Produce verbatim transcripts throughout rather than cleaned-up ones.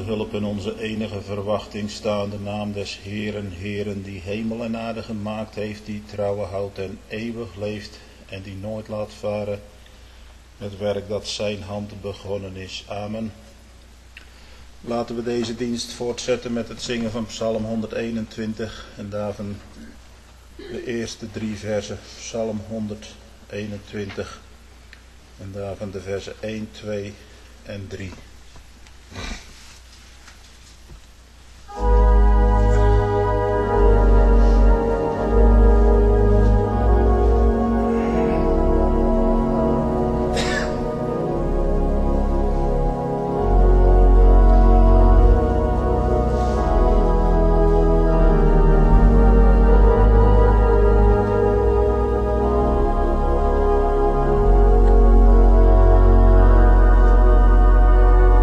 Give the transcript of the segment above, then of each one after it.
hulp in onze enige verwachting staan, de naam des Heeren, Heeren, die hemel en aarde gemaakt heeft, die trouwe houdt en eeuwig leeft en die nooit laat varen het werk dat zijn hand begonnen is. Amen. Laten we deze dienst voortzetten met het zingen van Psalm honderdeenentwintig en daarvan de eerste drie versen. Psalm honderdeenentwintig en daarvan de versen één, twee en drie. Thank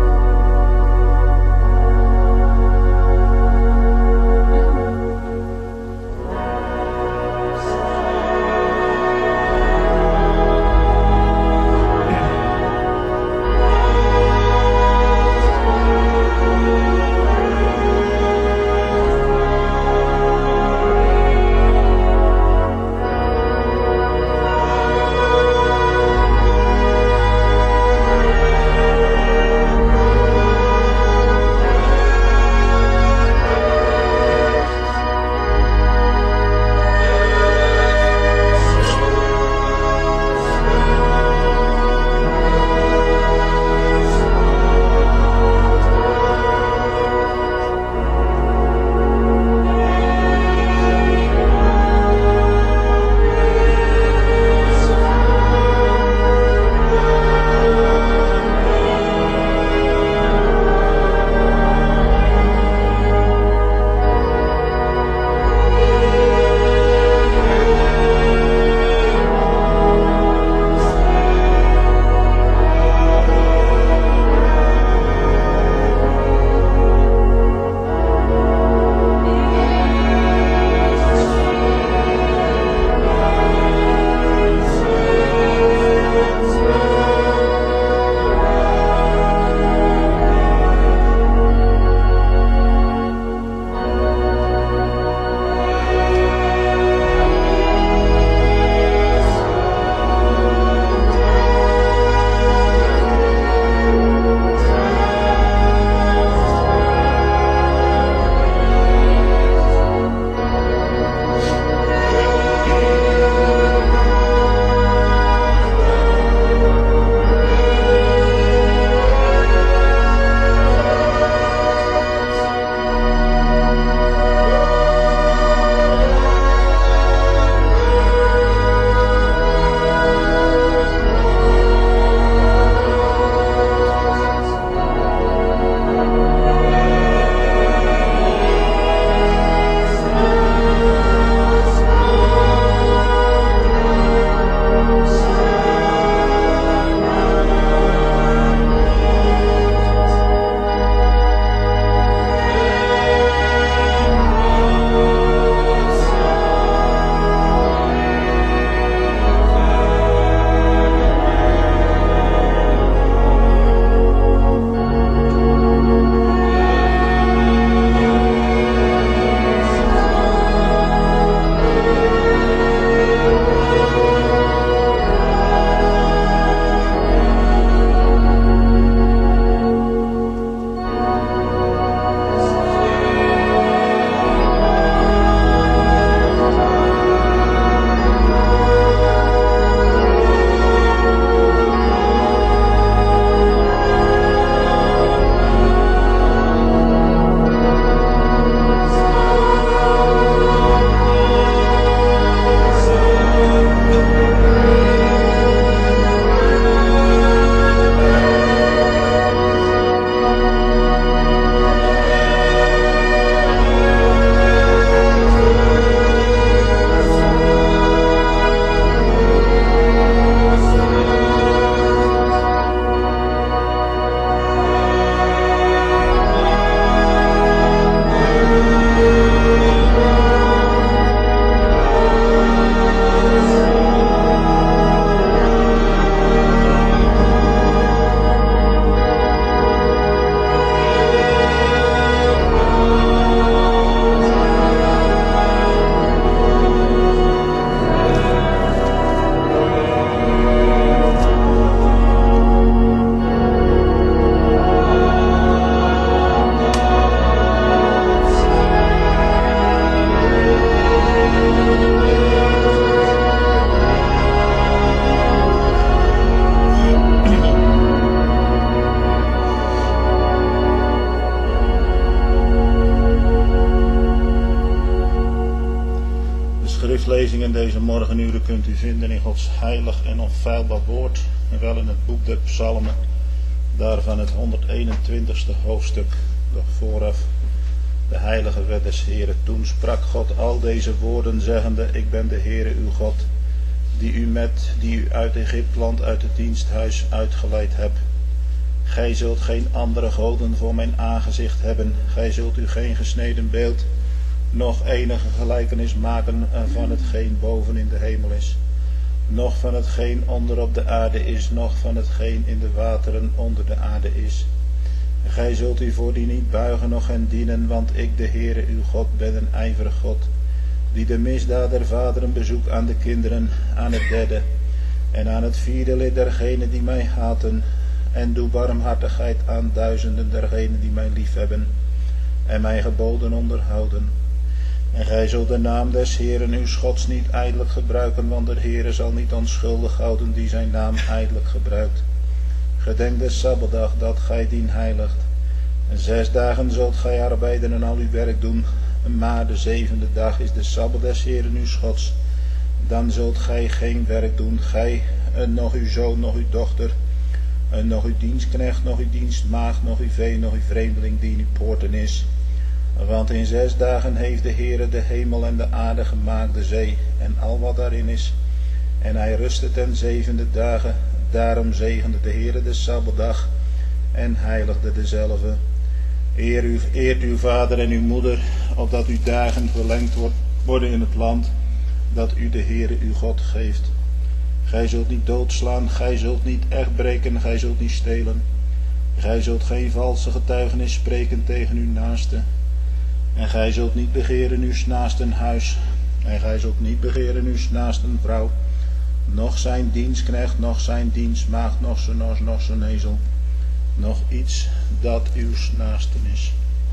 in deze morgenuren kunt u vinden in Gods heilig en onfeilbaar woord, en wel in het boek der Psalmen, daarvan het honderdeenentwintigste hoofdstuk, doch vooraf de heilige wet des Heeren. Toen sprak God al deze woorden, zeggende: Ik ben de Heere uw God, die u met, die u uit Egypteland, uit het diensthuis uitgeleid heb. Gij zult geen andere goden voor mijn aangezicht hebben. Gij zult u geen gesneden beeld, noch enige gelijkenis maken van hetgeen boven in de hemel is, noch van hetgeen onder op de aarde is, noch van hetgeen in de wateren onder de aarde is. Gij zult u voor die niet buigen, noch hen dienen, want ik, de Heere uw God, ben een ijverig God, die de misdaad der vaderen bezoekt aan de kinderen, aan het derde en aan het vierde lid dergenen die mij haten, en doe barmhartigheid aan duizenden dergenen die mij liefhebben en mijn geboden onderhouden. En gij zult de naam des Heeren uw Gods niet ijdelijk gebruiken, want de Heere zal niet onschuldig houden die zijn naam ijdelijk gebruikt. Gedenk de Sabbatdag, dat gij dien heiligt. En zes dagen zult gij arbeiden en al uw werk doen, maar de zevende dag is de Sabbat des Heeren uw Gods. Dan zult gij geen werk doen, gij, en nog uw zoon, nog uw dochter, en nog uw dienstknecht, nog uw dienstmaagd, nog uw vee, nog uw vreemdeling die in uw poorten is. Want in zes dagen heeft de Heere de hemel en de aarde gemaakt, de zee en al wat daarin is. En hij rustte ten zevende dagen. Daarom zegende de Heere de Sabbatdag en heiligde dezelve. Eer u, eert uw vader en uw moeder, opdat uw dagen verlengd worden in het land dat u de Heere uw God geeft. Gij zult niet doodslaan, gij zult niet echt breken, gij zult niet stelen. Gij zult geen valse getuigenis spreken tegen uw naaste. En gij zult niet begeren uw naasten huis. En gij zult niet begeren uw naasten vrouw, noch zijn dienstknecht, noch zijn dienstmaagd, noch zijn os, noch zijn ezel, nog iets dat uw naasten is.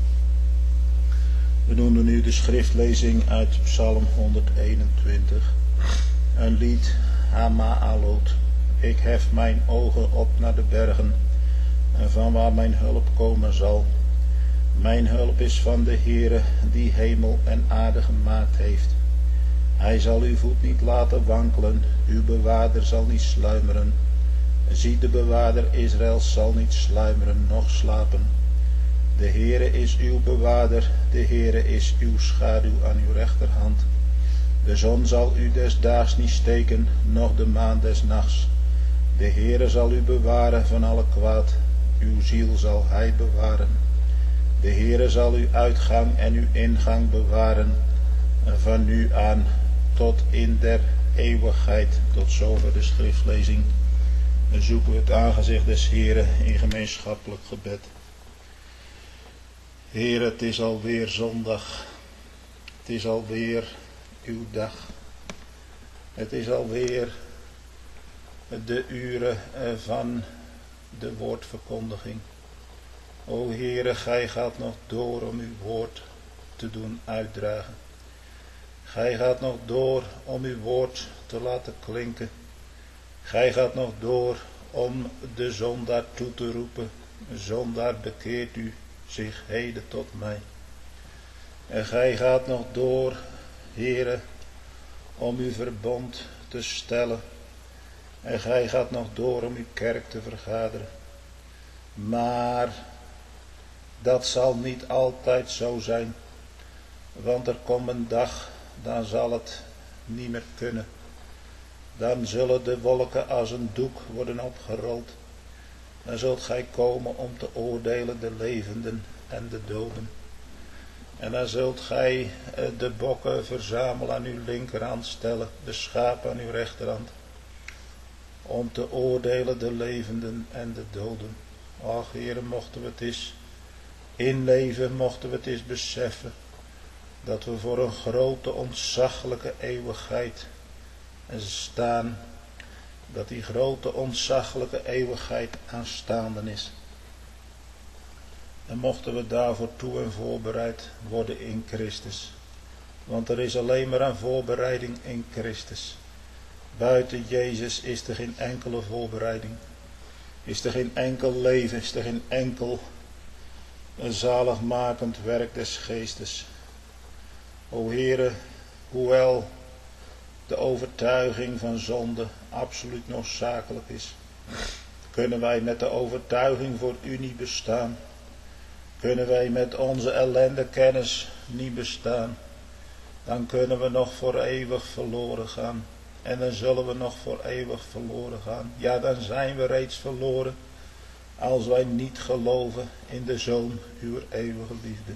We doen nu de schriftlezing uit Psalm honderdeenentwintig. Een lied, Hama'alot. Ik hef mijn ogen op naar de bergen, en van waar mijn hulp komen zal. Mijn hulp is van de Heere, die hemel en aarde gemaakt heeft. Hij zal uw voet niet laten wankelen, uw bewaarder zal niet sluimeren. Zie, de bewaarder Israëls zal niet sluimeren, noch slapen. De Heere is uw bewaarder, de Heere is uw schaduw aan uw rechterhand. De zon zal u des daags niet steken, noch de maan des nachts. De Heere zal u bewaren van alle kwaad, uw ziel zal hij bewaren. De Heere zal uw uitgang en uw ingang bewaren, van nu aan tot in der eeuwigheid. Tot zover de schriftlezing. Dan zoeken we het aangezicht des Heeren in gemeenschappelijk gebed. Heer, het is alweer zondag. Het is alweer uw dag. Het is alweer de uren van de woordverkondiging. O Heere, gij gaat nog door om uw woord te doen uitdragen. Gij gaat nog door om uw woord te laten klinken. Gij gaat nog door om de zondaar toe te roepen. Zondaar, bekeert u zich heden tot mij. En gij gaat nog door, Heere, om uw verbond te stellen. En gij gaat nog door om uw kerk te vergaderen. Maar dat zal niet altijd zo zijn. Want er komt een dag, dan zal het niet meer kunnen. Dan zullen de wolken als een doek worden opgerold. Dan zult gij komen om te oordelen de levenden en de doden. En dan zult gij de bokken verzamelen aan uw linkerhand stellen, de schapen aan uw rechterhand. Om te oordelen de levenden en de doden. Ach, Heere, mochten we het eens inleven, mochten we het eens beseffen. Dat we voor een grote, ontzaglijke eeuwigheid staan. Dat die grote, ontzaglijke eeuwigheid aanstaande is. En mochten we daarvoor toe en voorbereid worden in Christus. Want er is alleen maar een voorbereiding in Christus. Buiten Jezus is er geen enkele voorbereiding. Is er geen enkel leven, is er geen enkel een zaligmakend werk des geestes. O Heere, hoewel de overtuiging van zonde absoluut noodzakelijk is. Kunnen wij met de overtuiging voor u niet bestaan? Kunnen wij met onze ellendekennis niet bestaan? Dan kunnen we nog voor eeuwig verloren gaan. En dan zullen we nog voor eeuwig verloren gaan. Ja, dan zijn we reeds verloren. Als wij niet geloven in de Zoon uw eeuwige liefde.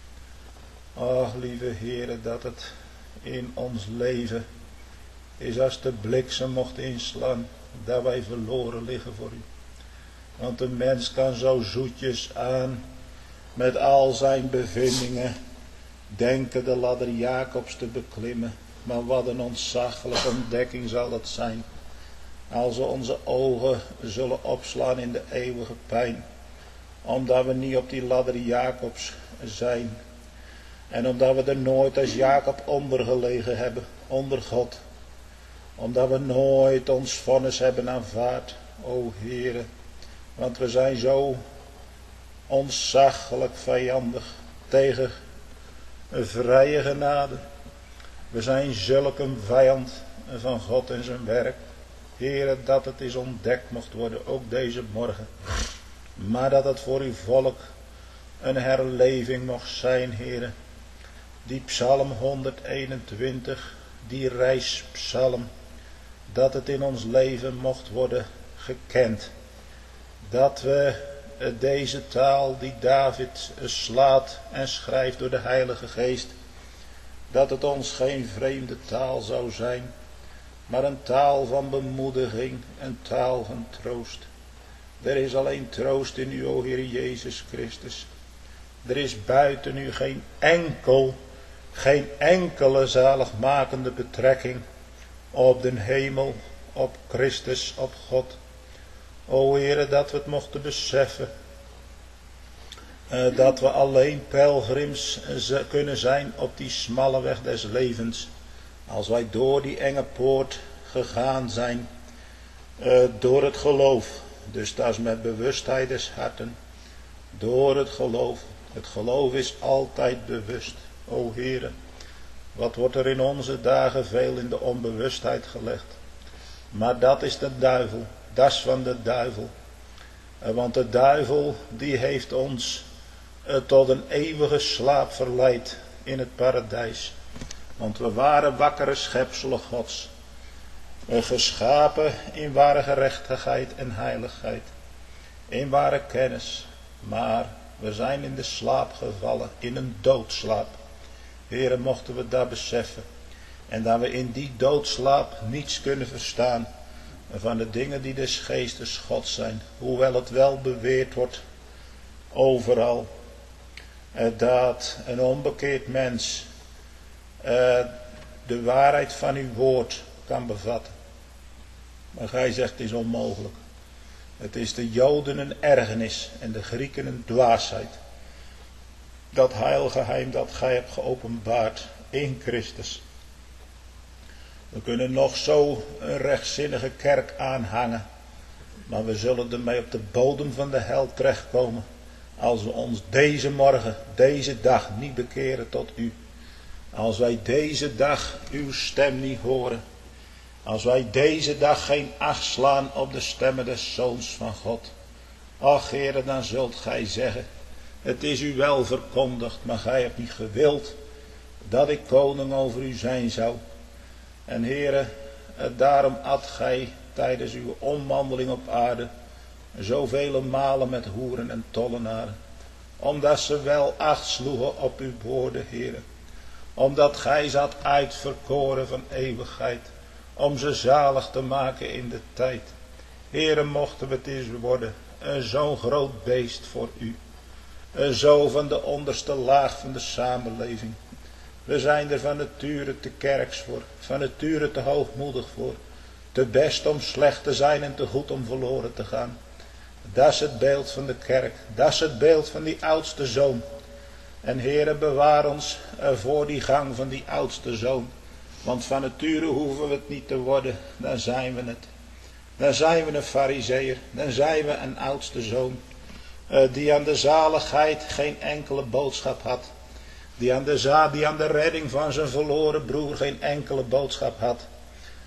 Ach, lieve Heere, dat het in ons leven is als de bliksem mocht inslaan. Dat wij verloren liggen voor u. Want de mens kan zo zoetjes aan met al zijn bevindingen denken de ladder Jacobs te beklimmen. Maar wat een ontzaglijke ontdekking zal dat zijn. Als we onze ogen zullen opslaan in de eeuwige pijn. Omdat we niet op die ladder Jacobs zijn. En omdat we er nooit als Jacob onder gelegen hebben. Onder God. Omdat we nooit ons vonnis hebben aanvaard. O Heere. Want we zijn zo ontzaglijk vijandig tegen een vrije genade. We zijn zulk een vijand van God en zijn werk. Heere, dat het is ontdekt mocht worden, ook deze morgen. Maar dat het voor uw volk een herleving mocht zijn, Heere. Die psalm honderdeenentwintig, die reispsalm, dat het in ons leven mocht worden gekend. Dat we deze taal die David slaat en schrijft door de Heilige Geest, dat het ons geen vreemde taal zou zijn, maar een taal van bemoediging, een taal van troost. Er is alleen troost in u, o Heer Jezus Christus. Er is buiten u geen enkel, geen enkele zaligmakende betrekking op den hemel, op Christus, op God. O Heere, dat we het mochten beseffen. Uh, dat we alleen pelgrims uh, kunnen zijn op die smalle weg des levens. Als wij door die enge poort gegaan zijn. Uh, door het geloof. Dus dat is met bewustheid des harten. Door het geloof. Het geloof is altijd bewust. O Heere, wat wordt er in onze dagen veel in de onbewustheid gelegd. Maar dat is de duivel. Dat is van de duivel. Uh, want de duivel die heeft ons uh, tot een eeuwige slaap verleid in het paradijs. Want we waren wakkere schepselen Gods. Uh, geschapen in ware gerechtigheid en heiligheid. In ware kennis. Maar we zijn in de slaap gevallen. In een doodslaap. Heere, mochten we dat beseffen. En dat we in die doodslaap niets kunnen verstaan. Van de dingen die des geestes God zijn. Hoewel het wel beweerd wordt. Overal. Uh, dat een onbekeerd mens. Uh, de waarheid van uw woord kan bevatten. Maar gij zegt het is onmogelijk. Het is de Joden een ergernis en de Grieken een dwaasheid. Dat heilgeheim dat gij hebt geopenbaard in Christus. We kunnen nog zo een rechtzinnige kerk aanhangen. Maar we zullen ermee op de bodem van de hel terechtkomen. Als we ons deze morgen, deze dag niet bekeren tot u. Als wij deze dag uw stem niet horen. Als wij deze dag geen acht slaan op de stemmen des Zoons van God. Ach Heere, dan zult gij zeggen. Het is u wel verkondigd, maar gij hebt niet gewild dat ik koning over u zijn zou. En Heere, daarom at gij tijdens uw omwandeling op aarde zoveel malen met hoeren en tollenaren. Omdat ze wel acht sloegen op uw woorden, Heere. Omdat gij ze had uitverkoren van eeuwigheid. Om ze zalig te maken in de tijd. Heere, mochten we het eens worden. Zo'n groot beest voor u. Zo van de onderste laag van de samenleving. We zijn er van nature te kerks voor. Van nature te hoogmoedig voor. Te best om slecht te zijn en te goed om verloren te gaan. Dat is het beeld van de kerk. Dat is het beeld van die oudste zoon. En Heere, bewaar ons voor die gang van die oudste zoon. Want van nature hoeven we het niet te worden. Dan zijn we het. Dan zijn we een farizeeër. Dan zijn we een oudste zoon. Uh, die aan de zaligheid geen enkele boodschap had. Die aan, de za- die aan de redding van zijn verloren broer geen enkele boodschap had.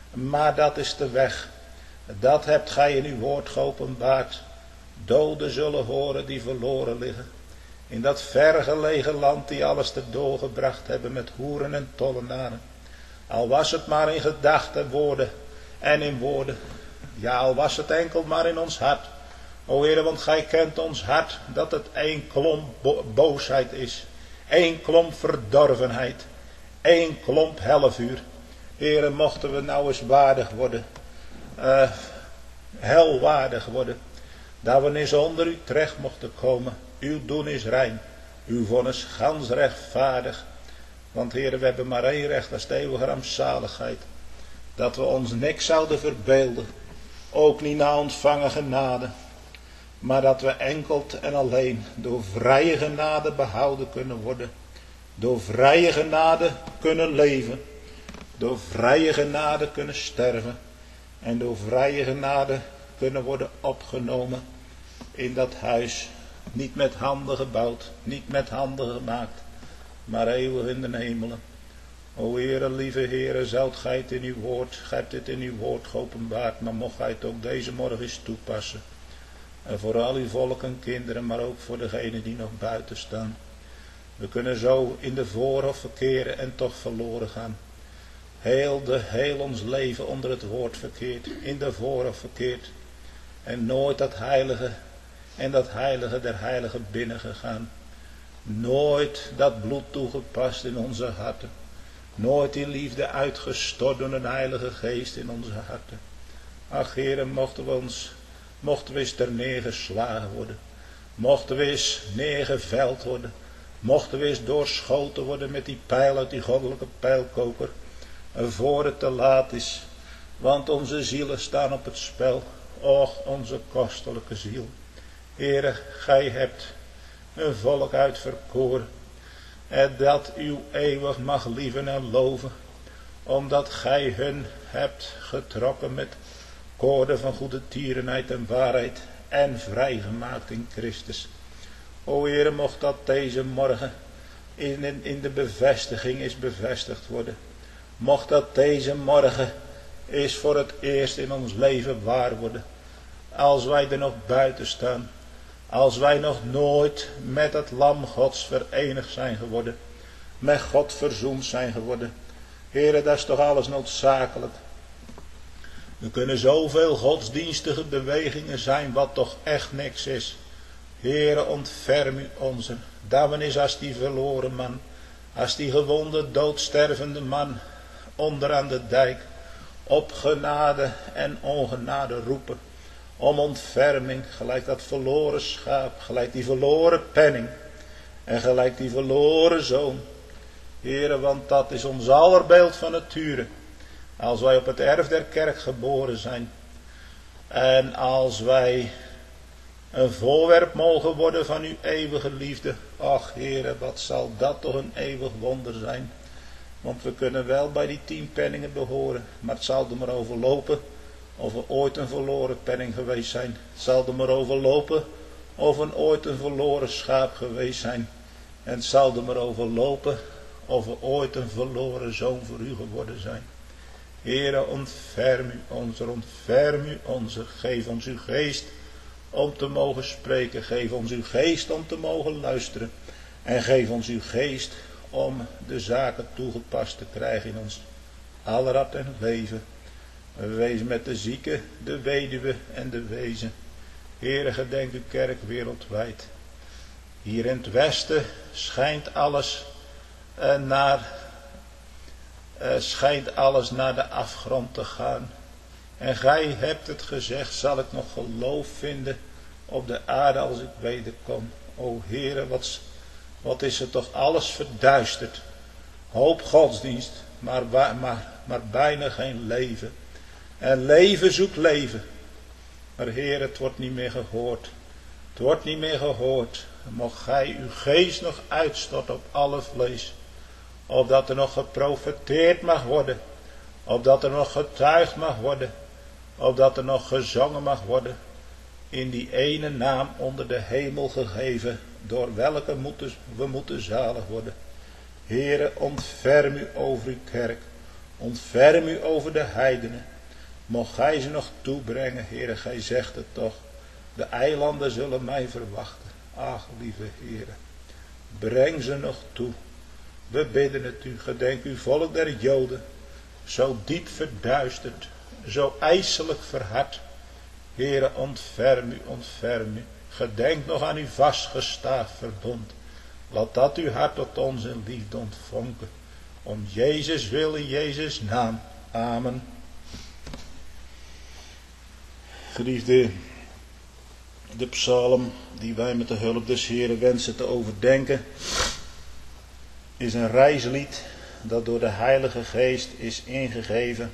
Maar dat is de weg. Dat hebt gij in uw woord geopenbaard. Doden zullen horen die verloren liggen. In dat vergelegen land die alles te doorgebracht hebben met hoeren en tollenaren. Al was het maar in gedachten, woorden en in woorden. Ja, al was het enkel maar in ons hart. O Heere, want gij kent ons hart, dat het één klomp bo- boosheid is. Één klomp verdorvenheid. Één klomp hellevuur. Heere, mochten we nou eens waardig worden. Uh, helwaardig worden. Dat we eens onder u terecht mochten komen. Uw doen is rein. Uw vonnis gans rechtvaardig. Want Heere, we hebben maar één recht, dat is de eeuwige rampzaligheid. Dat we ons niks zouden verbeelden. Ook niet na ontvangen genade. Maar dat we enkeld en alleen door vrije genade behouden kunnen worden. Door vrije genade kunnen leven. Door vrije genade kunnen sterven. En door vrije genade kunnen worden opgenomen in dat huis. Niet met handen gebouwd, niet met handen gemaakt, maar eeuwig in de hemelen. O Heere, lieve Heere, zoudt gij het in uw woord, gij hebt dit in uw woord geopenbaard, maar mocht gij het ook deze morgen eens toepassen. En voor al uw volk en kinderen, maar ook voor degenen die nog buiten staan. We kunnen zo in de voorhof verkeren en toch verloren gaan. Heel, de, heel ons leven onder het woord verkeerd, in de voorhof verkeerd. En nooit dat heilige en dat heilige der heiligen binnengegaan. Nooit dat bloed toegepast in onze harten. Nooit die liefde uitgestort door een heilige geest in onze harten. Ach Heere, mochten we ons, mochten we eens ter neergeslagen worden. Mochten we eens neergeveld worden. Mochten we eens doorschoten worden met die pijl uit die goddelijke pijlkoker. Voor het te laat is. Want onze zielen staan op het spel. Och, onze kostelijke ziel. Heere, gij hebt een volk uitverkoren. En dat uw eeuwig mag lieven en loven. Omdat gij hun hebt getrokken met koorden van goede tierenheid en waarheid. En vrijgemaakt in Christus. O Heere, mocht dat deze morgen in, in, in de bevestiging is bevestigd worden. Mocht dat deze morgen is voor het eerst in ons leven waar worden. Als wij er nog buiten staan. Als wij nog nooit met het lam Gods verenigd zijn geworden. Met God verzoend zijn geworden. Heere, dat is toch alles noodzakelijk. Er kunnen zoveel godsdienstige bewegingen zijn wat toch echt niks is. Heere, ontferm u onze. Dat we is als die verloren man. Als die gewonde doodstervende man. Onderaan de dijk. Op genade en ongenade roepen. Om ontferming. Gelijk dat verloren schaap. Gelijk die verloren penning. En gelijk die verloren zoon. Heere, want dat is ons aller beeld van nature. Als wij op het erf der kerk geboren zijn. En als wij een voorwerp mogen worden van uw eeuwige liefde. Ach Heere, wat zal dat toch een eeuwig wonder zijn. Want we kunnen wel bij die tien penningen behoren. Maar het zal er maar overlopen of we ooit een verloren penning geweest zijn. Het zal er maar overlopen of we ooit een verloren schaap geweest zijn. En het zal er maar overlopen of we ooit een verloren zoon voor u geworden zijn. Heere, ontferm u onze, ontferm u onze. Geef ons uw geest om te mogen spreken. Geef ons uw geest om te mogen luisteren. En geef ons uw geest om de zaken toegepast te krijgen in ons aller hart en leven. Wees met de zieke, de weduwe en de wezen. Heere, gedenk uw kerk wereldwijd. Hier in het westen schijnt alles uh, naar, uh, schijnt alles naar de afgrond te gaan. En gij hebt het gezegd, zal ik nog geloof vinden op de aarde als ik wederkom. O Heere, wat, wat is er toch alles verduisterd. Hoop godsdienst, maar, maar, maar bijna geen leven. En leven zoekt leven. Maar Heer, het wordt niet meer gehoord. Het wordt niet meer gehoord. Mocht gij uw geest nog uitstorten op alle vlees. Opdat er nog geprofeteerd mag worden. Opdat er nog getuigd mag worden. Opdat er nog gezongen mag worden. In die ene naam onder de hemel gegeven. Door welke moeten, we moeten zalig worden. Heere, ontferm u over uw kerk. Ontferm u over de heidenen. Mocht gij ze nog toebrengen, Heere, gij zegt het toch. De eilanden zullen mij verwachten. Ach, lieve Heere, breng ze nog toe. We bidden het u, gedenk uw volk der Joden, zo diep verduisterd, zo ijselijk verhard. Heere, ontferm u, ontferm u. Gedenk nog aan uw vastgestaafd verbond. Laat dat uw hart tot ons in liefde ontvonken. Om Jezus wil in Jezus naam. Amen. Geliefde, de psalm die wij met de hulp des Heeren wensen te overdenken, is een reislied dat door de Heilige Geest is ingegeven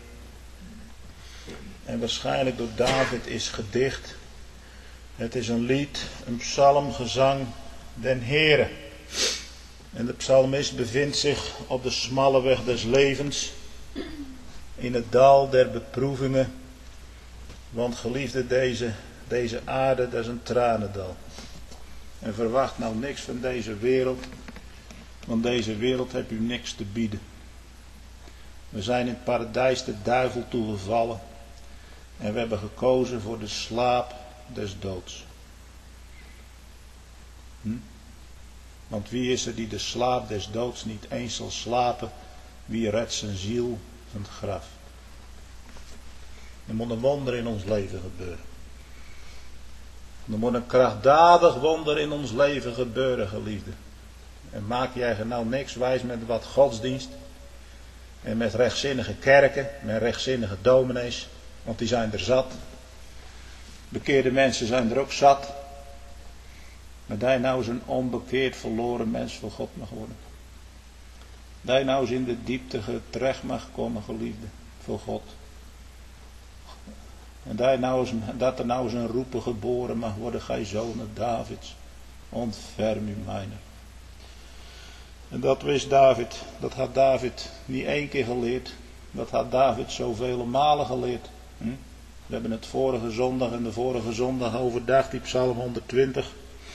en waarschijnlijk door David is gedicht. Het is een lied, een psalmgezang den Heere. En de psalmist bevindt zich op de smalle weg des levens, in het dal der beproevingen. Want geliefde, deze, deze aarde, dat is een tranendal. En verwacht nou niks van deze wereld, want deze wereld heeft u niks te bieden. We zijn in het paradijs de duivel toegevallen en we hebben gekozen voor de slaap des doods. Hm? Want wie is er die de slaap des doods niet eens zal slapen? Wie redt zijn ziel van het graf? Er moet een wonder in ons leven gebeuren. Er moet een krachtdadig wonder in ons leven gebeuren, geliefde. En maak jij er nou niks wijs met wat godsdienst. En met rechtzinnige kerken, met rechtzinnige dominees. Want die zijn er zat. Bekeerde mensen zijn er ook zat. Maar dat je nou eens een onbekeerd verloren mens voor God mag worden. Dat je nou eens in de diepte terecht mag komen, geliefde, voor God. En dat, je nou eens, dat er nou eens een roepen geboren mag worden, gij zonen Davids, ontferm u mijner. En dat wist David, dat had David niet één keer geleerd, dat had David zoveel malen geleerd. Hm? We hebben het vorige zondag en de vorige zondag overdacht, die Psalm honderdtwintig.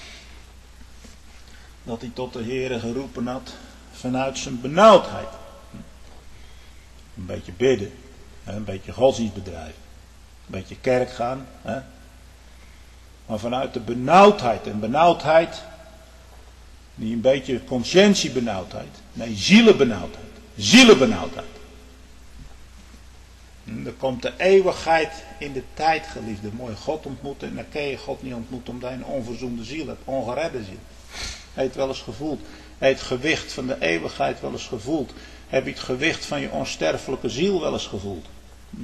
Dat hij tot de Heere geroepen had vanuit zijn benauwdheid. Een beetje bidden, een beetje godsdienst bedrijven, een beetje kerk gaan. Hè? Maar vanuit de benauwdheid, en benauwdheid, niet een beetje conscientiebenauwdheid, nee, zielenbenauwdheid, zielenbenauwdheid. En dan komt de eeuwigheid in de tijd, geliefde, mooi God ontmoeten, en dan kun je God niet ontmoeten omdat je een onverzoende ziel hebt, ongeredde ziel. Heb je het wel eens gevoeld? Heb je het gewicht van de eeuwigheid wel eens gevoeld? Heb je het gewicht van je onsterfelijke ziel wel eens gevoeld? Hm?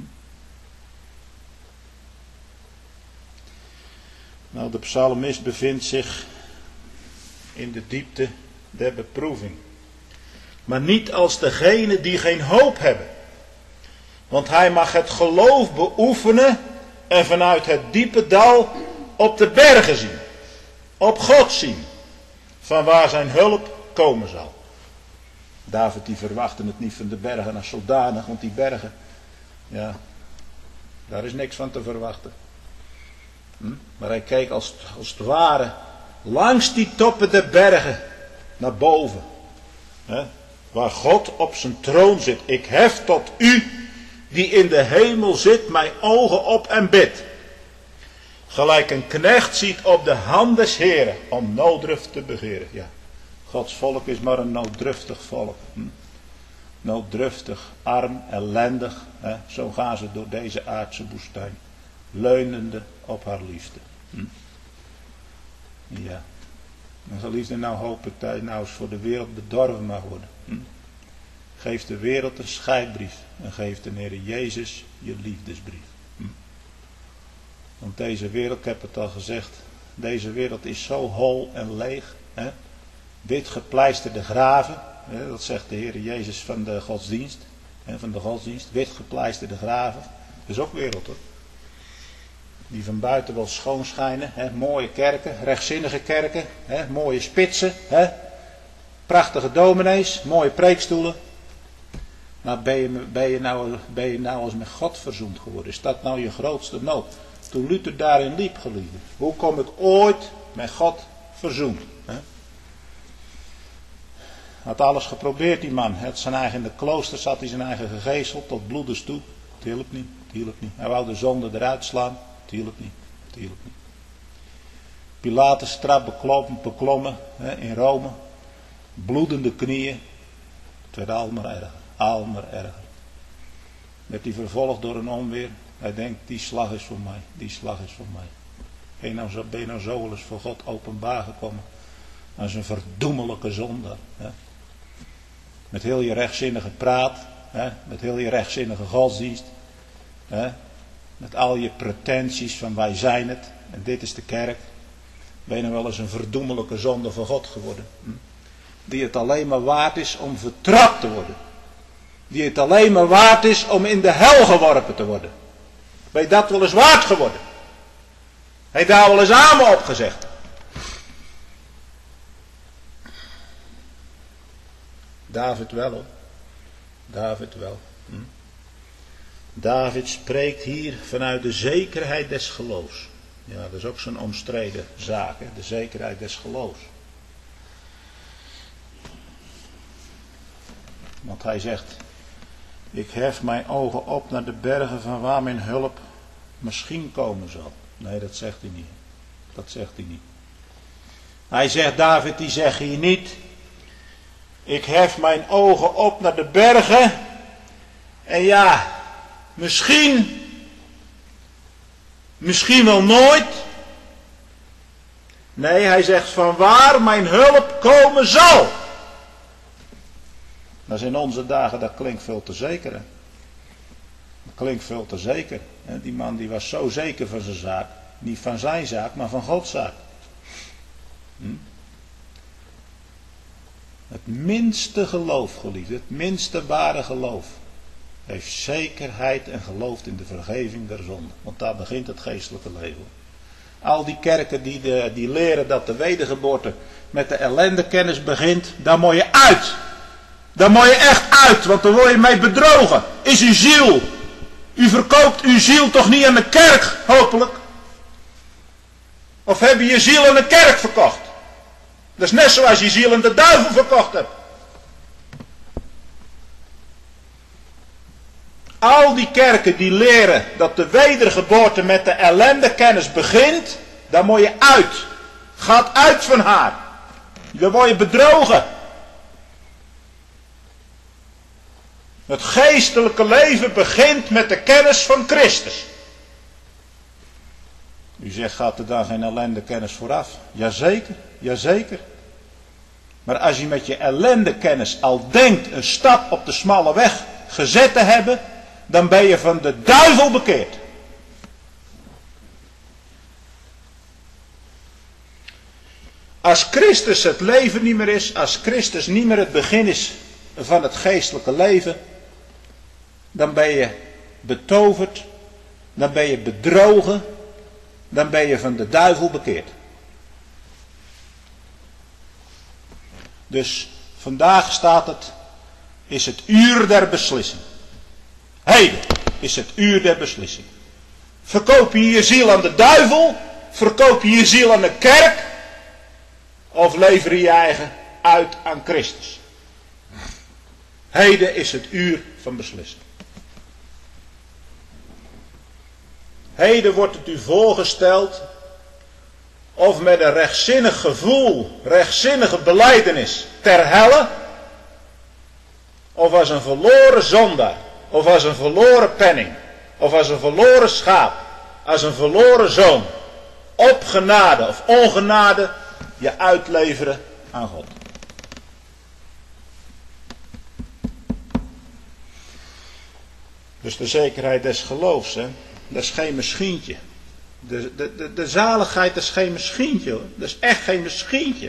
Nou, de psalmist bevindt zich in de diepte der beproeving. Maar niet als degene die geen hoop hebben. Want hij mag het geloof beoefenen en vanuit het diepe dal op de bergen zien. Op God zien. Van waar zijn hulp komen zal. David die verwachtte het niet van de bergen als zodanig, want die bergen, ja, daar is niks van te verwachten. Hm? Maar hij keek als, als het ware langs die toppen der bergen naar boven. Hè? Waar God op zijn troon zit. Ik hef tot u die in de hemel zit mijn ogen op en bid. Gelijk een knecht ziet op de hand des Heren om nooddruft te begeren. Ja, Gods volk is maar een nooddruftig volk. Hm? Nooddruftig, arm, ellendig. Hè? Zo gaan ze door deze aardse woestijn. Leunende op haar liefde. Hm? Ja. En geliefde, nou hoop ik dat je nou eens voor de wereld bedorven mag worden. Hm? Geef de wereld een scheidbrief. En geef de Heer Jezus je liefdesbrief. Hm? Want deze wereld, ik heb het al gezegd, deze wereld is zo hol en leeg. Hè? Wit gepleisterde graven, hè? Dat zegt de Heer Jezus van de godsdienst. Hè? Van de godsdienst, wit gepleisterde graven. Dat is ook wereld hoor. Die van buiten wel schoon schijnen. Hè? Mooie kerken, rechtzinnige kerken, hè? Mooie spitsen. Hè? Prachtige dominees, mooie preekstoelen. Maar ben je, ben, je nou, ben je nou eens met God verzoend geworden? Is dat nou je grootste nood? Toen Luther daarin liep, geliefde. Hoe kom ik ooit met God verzoend? Hè? Had alles geprobeerd, die man. Het zijn eigen, in de klooster zat hij zijn eigen gegezeld tot bloedens toe. Het hielp niet, het hielp niet. Hij wou de zonde eruit slaan. Het hielp niet, het hielp niet. Pilatus trap beklommen, beklommen hè, in Rome. Bloedende knieën. Het werd al maar erger, al maar erger. Werd hij vervolgd door een onweer. Hij denkt, die slag is voor mij, die slag is voor mij. Ben je nou zo, ben je nou zo wel eens voor God openbaar gekomen als een verdoemelijke zondaar. Hè? Met heel je rechtzinnige praat, hè? Met heel je rechtzinnige godsdienst. Hè? Met al je pretenties van wij zijn het en dit is de kerk. Ben je nou wel eens een verdoemelijke zonde voor God geworden. Hm? Die het alleen maar waard is om vertrapt te worden. Die het alleen maar waard is om in de hel geworpen te worden. Ben je dat wel eens waard geworden? Heeft daar wel eens amen op gezegd? David wel hoor. David wel. Hm? David spreekt hier vanuit de zekerheid des geloofs. Ja, dat is ook zo'n omstreden zaak, hè? De zekerheid des geloofs. Want hij zegt, ik hef mijn ogen op naar de bergen van waar mijn hulp misschien komen zal. Nee, dat zegt hij niet. Dat zegt hij niet. Hij zegt, David, die zegt hier niet, ik hef mijn ogen op naar de bergen. En ja, misschien, misschien wel nooit. Nee, hij zegt, van waar mijn hulp komen zal. Dat is in onze dagen, dat klinkt veel te zeker. Hè? Dat klinkt veel te zeker. Hè? Die man die was zo zeker van zijn zaak. Niet van zijn zaak, maar van Gods zaak. Hm? Het minste geloof, geliefd. Het minste ware geloof. Heeft zekerheid en gelooft in de vergeving der zonde. Want daar begint het geestelijke leven. Al die kerken die, de, die leren dat de wedergeboorte met de ellendekennis begint. Daar moet je uit. Daar moet je echt uit, want dan word je mee bedrogen. Is uw ziel. U verkoopt uw ziel toch niet aan de kerk, hopelijk? Of heb je je ziel aan de kerk verkocht? Dat is net zoals je je ziel aan de duivel verkocht hebt. Al die kerken die leren dat de wedergeboorte met de ellendekennis begint, daar moet je uit. Gaat uit van haar. Dan word je bedrogen. Het geestelijke leven begint met de kennis van Christus. U zegt, gaat er dan geen ellendekennis vooraf? Jazeker, jazeker. Maar als je met je ellendekennis al denkt een stap op de smalle weg gezet te hebben, dan ben je van de duivel bekeerd. Als Christus het leven niet meer is, als Christus niet meer het begin is van het geestelijke leven, dan ben je betoverd, dan ben je bedrogen, dan ben je van de duivel bekeerd. Dus vandaag staat het, is het uur der beslissing. Heden is het uur der beslissing. Verkoop je je ziel aan de duivel, verkoop je je ziel aan de kerk, of lever je je eigen uit aan Christus. Heden is het uur van beslissing. Heden wordt het u voorgesteld of met een rechtzinnig gevoel, rechtzinnige belijdenis ter helle, of als een verloren zondaar, of als een verloren penning, of als een verloren schaap, als een verloren zoon, op genade of ongenade je uitleveren aan God. Dus de zekerheid des geloofs, hè? Dat is geen misschientje. De, de, de, de zaligheid is geen misschientje, hoor. Dat is echt geen misschientje.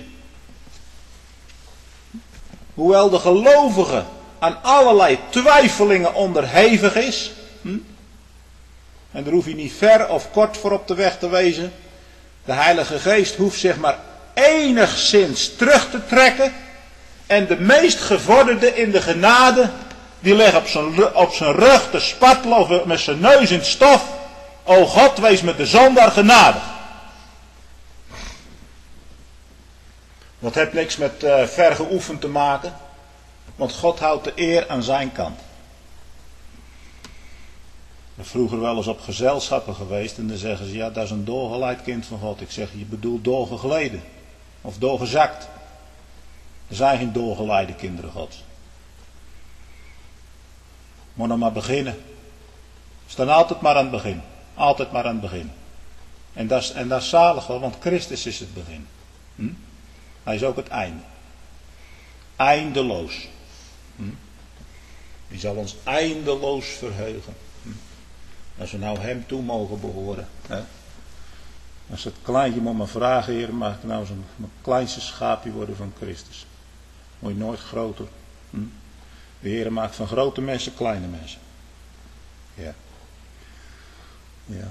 Hoewel de gelovige aan allerlei twijfelingen onderhevig is. Hm? En daar hoef je niet ver of kort voor op de weg te wezen. De Heilige Geest hoeft zich maar enigszins terug te trekken. En de meest gevorderde in de genade, die legt op zijn, op zijn rug te spartelen of met zijn neus in het stof. O God, wees met de zondaar genadig. Dat heeft niks met uh, ver geoefend te maken. Want God houdt de eer aan zijn kant. Ik ben vroeger wel eens op gezelschappen geweest en dan zeggen ze, ja, dat is een doorgeleid kind van God. Ik zeg, je bedoelt doorgegleden. Of doorgezakt. Er zijn geen doorgeleide kinderen Gods. Moet dan maar beginnen. We staan altijd maar aan het begin. Altijd maar aan het begin. En dat is, en dat is zalig wel, want Christus is het begin. Hm? Hij is ook het einde. Eindeloos. Hm? Die zal ons eindeloos verheugen. Hm? Als we nou hem toe mogen behoren. Hè? Als het kleintje moet me vragen, Heer, mag ik nou zo'n kleinste schaapje worden van Christus. Moet je nooit groter. Hm? De Heer maakt van grote mensen kleine mensen. Ja. Ja.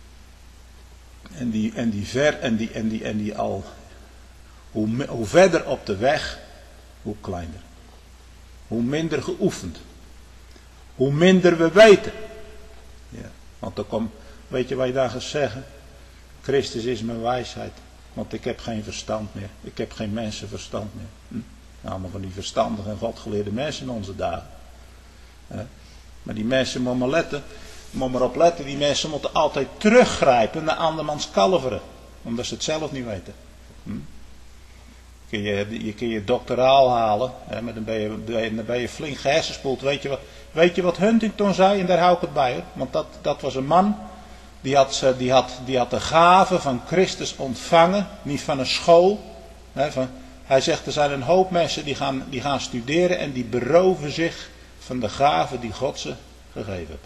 En die, en die ver, en die, en die, en die al, hoe, hoe verder op de weg, hoe kleiner. Hoe minder geoefend. Hoe minder we weten. Ja. Want dan komt, weet je wat je daar gaat zeggen? Christus is mijn wijsheid. Want ik heb geen verstand meer. Ik heb geen mensenverstand meer. Hm? Allemaal van die verstandige en godgeleerde mensen in onze dagen. Ja. Maar die mensen moeten maar letten. Moet maar op letten, die mensen moeten altijd teruggrijpen naar andermans kalveren. Omdat ze het zelf niet weten. Hm? Kun je, je kun je doctoraal halen, hè, maar dan ben, je, dan ben je flink gehersenspoeld. Weet je, wat, weet je wat Huntington zei? En daar hou ik het bij. Hoor. Want dat, dat was een man, die had, die, had, die had de gave van Christus ontvangen. Niet van een school. Hè, van, hij zegt, er zijn een hoop mensen die gaan, die gaan studeren en die beroven zich van de gave die God ze gegeven heeft.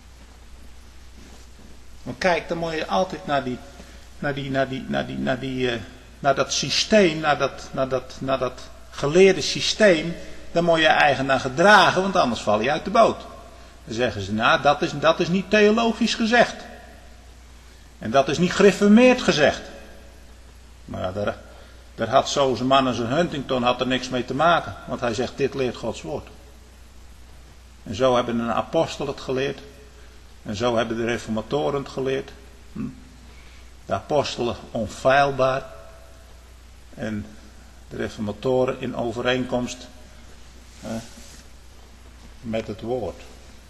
Maar kijk, dan moet je altijd naar die, naar die, naar die, naar die, naar die, uh, naar dat systeem, naar dat, naar dat, naar dat geleerde systeem, daar moet je eigen naar gedragen, want anders val je uit de boot. Dan zeggen ze, nou, dat is, dat is niet theologisch gezegd. En dat is niet gereformeerd gezegd. Maar daar, daar had zo'n man als een Huntington had er niks mee te maken, want hij zegt, dit leert Gods woord. En zo hebben een apostel het geleerd. En zo hebben de reformatoren het geleerd. De apostelen onfeilbaar. En de reformatoren in overeenkomst eh, met het woord.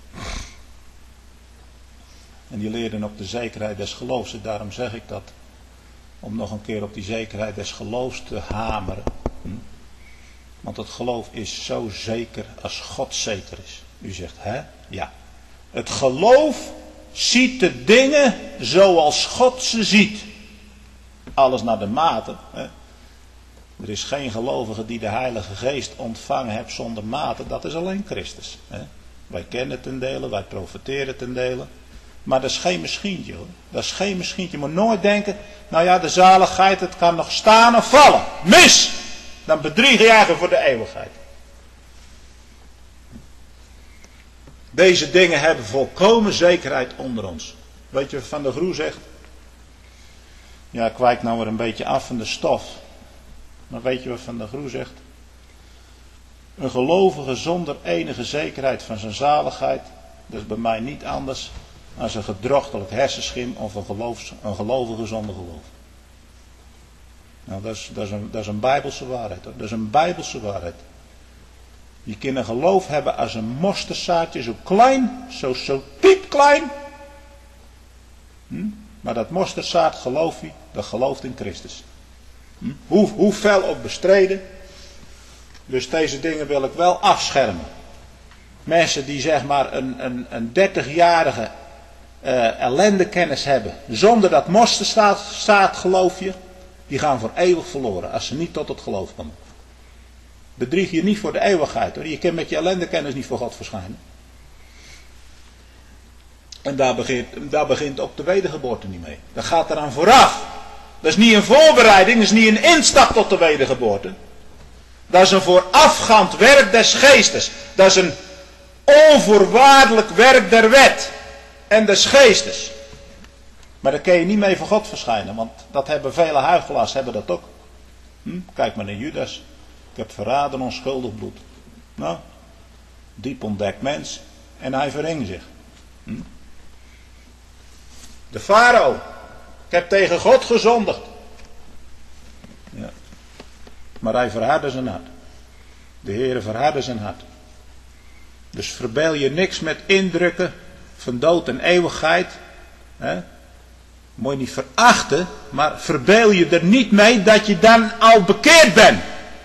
En die leerden op de zekerheid des geloofs. En daarom zeg ik dat. Om nog een keer op die zekerheid des geloofs te hameren. Want het geloof is zo zeker als God zeker is. U zegt, hè? Ja. Het geloof ziet de dingen zoals God ze ziet. Alles naar de mate. Hè? Er is geen gelovige die de Heilige Geest ontvangen heeft zonder mate. Dat is alleen Christus. Hè? Wij kennen ten dele, wij profiteren ten dele. Maar dat is geen misschientje hoor. Dat is geen misschientje. Je moet nooit denken, nou ja, de zaligheid, het kan nog staan of vallen. Mis! Dan bedrieg je eigenlijk voor de eeuwigheid. Deze dingen hebben volkomen zekerheid onder ons. Weet je wat Van der Groe zegt? Ja, ik wijk nou weer een beetje af van de stof. Maar weet je wat Van der Groe zegt? Een gelovige zonder enige zekerheid van zijn zaligheid, dat is bij mij niet anders dan een gedrochtelijk hersenschim of een, geloofs, een gelovige zonder geloof. Nou, dat is, dat is, een, dat is een bijbelse waarheid. Hoor. Dat is een bijbelse waarheid. Je kunt een geloof hebben als een mosterdzaadje, zo klein, zo, zo piepklein. Hm? Maar dat mosterdzaad geloof je, dat gelooft in Christus. Hm? Hoe, hoe fel ook bestreden. Dus deze dingen wil ik wel afschermen. Mensen die zeg maar een, een, een dertigjarige uh, ellendekennis hebben, zonder dat mosterdzaad geloof je, die gaan voor eeuwig verloren als ze niet tot het geloof komen. Bedrieg je niet voor de eeuwigheid hoor. Je kunt met je ellendekennis niet voor God verschijnen. En daar begint, daar begint ook de wedergeboorte niet mee. Dat gaat eraan vooraf. Dat is niet een voorbereiding, dat is niet een instap tot de wedergeboorte. Dat is een voorafgaand werk des geestes. Dat is een onvoorwaardelijk werk der wet en des geestes. Maar daar kun je niet mee voor God verschijnen, want dat hebben vele huichelaars hebben dat ook. Hm? Kijk maar naar Judas. Ik heb verraden onschuldig bloed. Nou, diep ontdekt mens. En hij verhing zich. Hm? De farao. Ik heb tegen God gezondigd. Ja. Maar hij verhardde zijn hart. De Heere verhardde zijn hart. Dus verbeel je niks met indrukken van dood en eeuwigheid. Hè? Moet je niet verachten, maar verbeel je er niet mee dat je dan al bekeerd bent.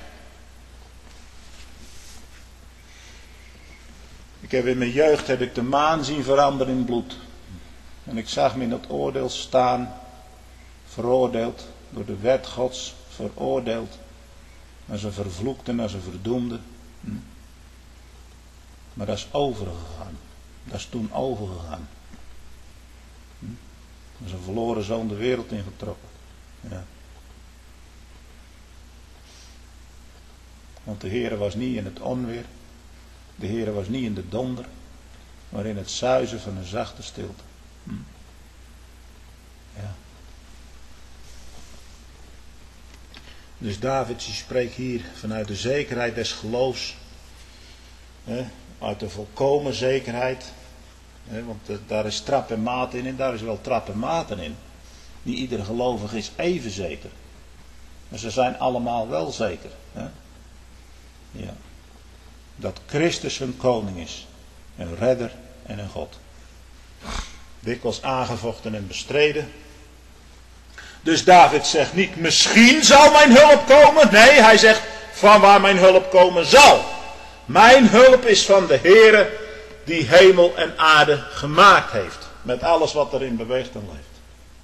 Ik heb in mijn jeugd heb ik de maan zien veranderen in bloed. En ik zag me in dat oordeel staan, veroordeeld, door de wet Gods veroordeeld. Als een vervloekte, als een verdoemde. Hm. Maar dat is overgegaan. Dat is toen overgegaan. Hm. Dat is een verloren zoon de wereld ingetrokken. Ja. Want de Heere was niet in het onweer. De Heere was niet in de donder. Maar in het suizen van een zachte stilte. Hm. Ja. Dus David spreekt hier vanuit de zekerheid des geloofs. Hè, uit de volkomen zekerheid. Hè, want de, daar is trap en maat in en daar is wel trap en maten in. Niet ieder gelovige is even zeker. Maar ze zijn allemaal wel zeker. Hè? Ja. Dat Christus hun koning is. Een redder en een God. Dikwijls aangevochten en bestreden. Dus David zegt niet, misschien zal mijn hulp komen. Nee, hij zegt, van waar mijn hulp komen zal. Mijn hulp is van de Heere die hemel en aarde gemaakt heeft. Met alles wat erin beweegt en leeft.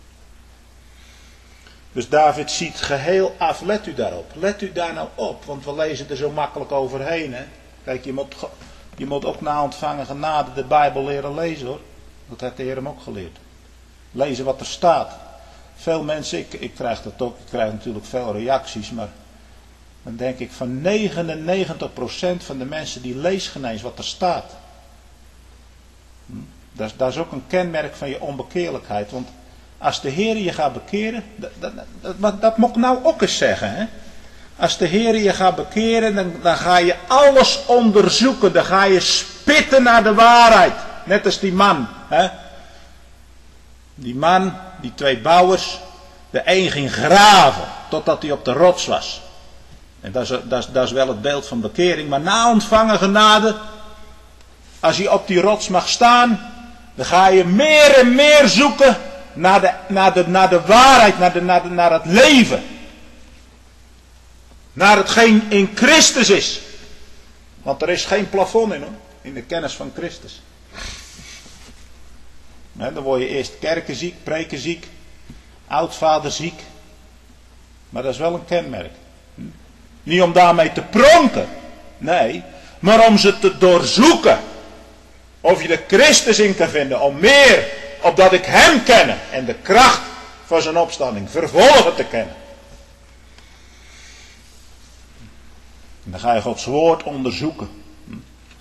Dus David ziet geheel af, let u daarop. Let u daar nou op, want we lezen er zo makkelijk overheen. Hè? Kijk, je moet, je moet ook na ontvangen genade de Bijbel leren lezen hoor. Dat heeft de Heer hem ook geleerd. Lezen wat er staat. Veel mensen, ik, ik krijg dat ook, ik krijg natuurlijk veel reacties, maar dan denk ik van negenennegentig procent van de mensen die leest geen eens wat er staat. Hm? Dat, dat is ook een kenmerk van je onbekeerlijkheid, want als de Heer je gaat bekeren, dat, dat, dat, dat moet ik nou ook eens zeggen. Hè? Als de Heer je gaat bekeren, dan, dan ga je alles onderzoeken, dan ga je spitten naar de waarheid. Net als die man. Hè? Die man, die twee bouwers, de een ging graven totdat hij op de rots was. En dat is, dat, is, dat is wel het beeld van bekering. Maar na ontvangen genade, als je op die rots mag staan, dan ga je meer en meer zoeken naar de, naar de, naar de waarheid, naar, de, naar, de, naar het leven. Naar hetgeen in Christus is. Want er is geen plafond in hoor, in de kennis van Christus. He, dan word je eerst kerkenziek, prekenziek, oudvaderziek. Maar dat is wel een kenmerk. Hm? Niet om daarmee te pronken. Nee, maar om ze te doorzoeken. Of je er Christus in kan vinden. Om meer, opdat ik hem ken. En de kracht van zijn opstanding vervolgen te kennen. En dan ga je Gods woord onderzoeken. Hm?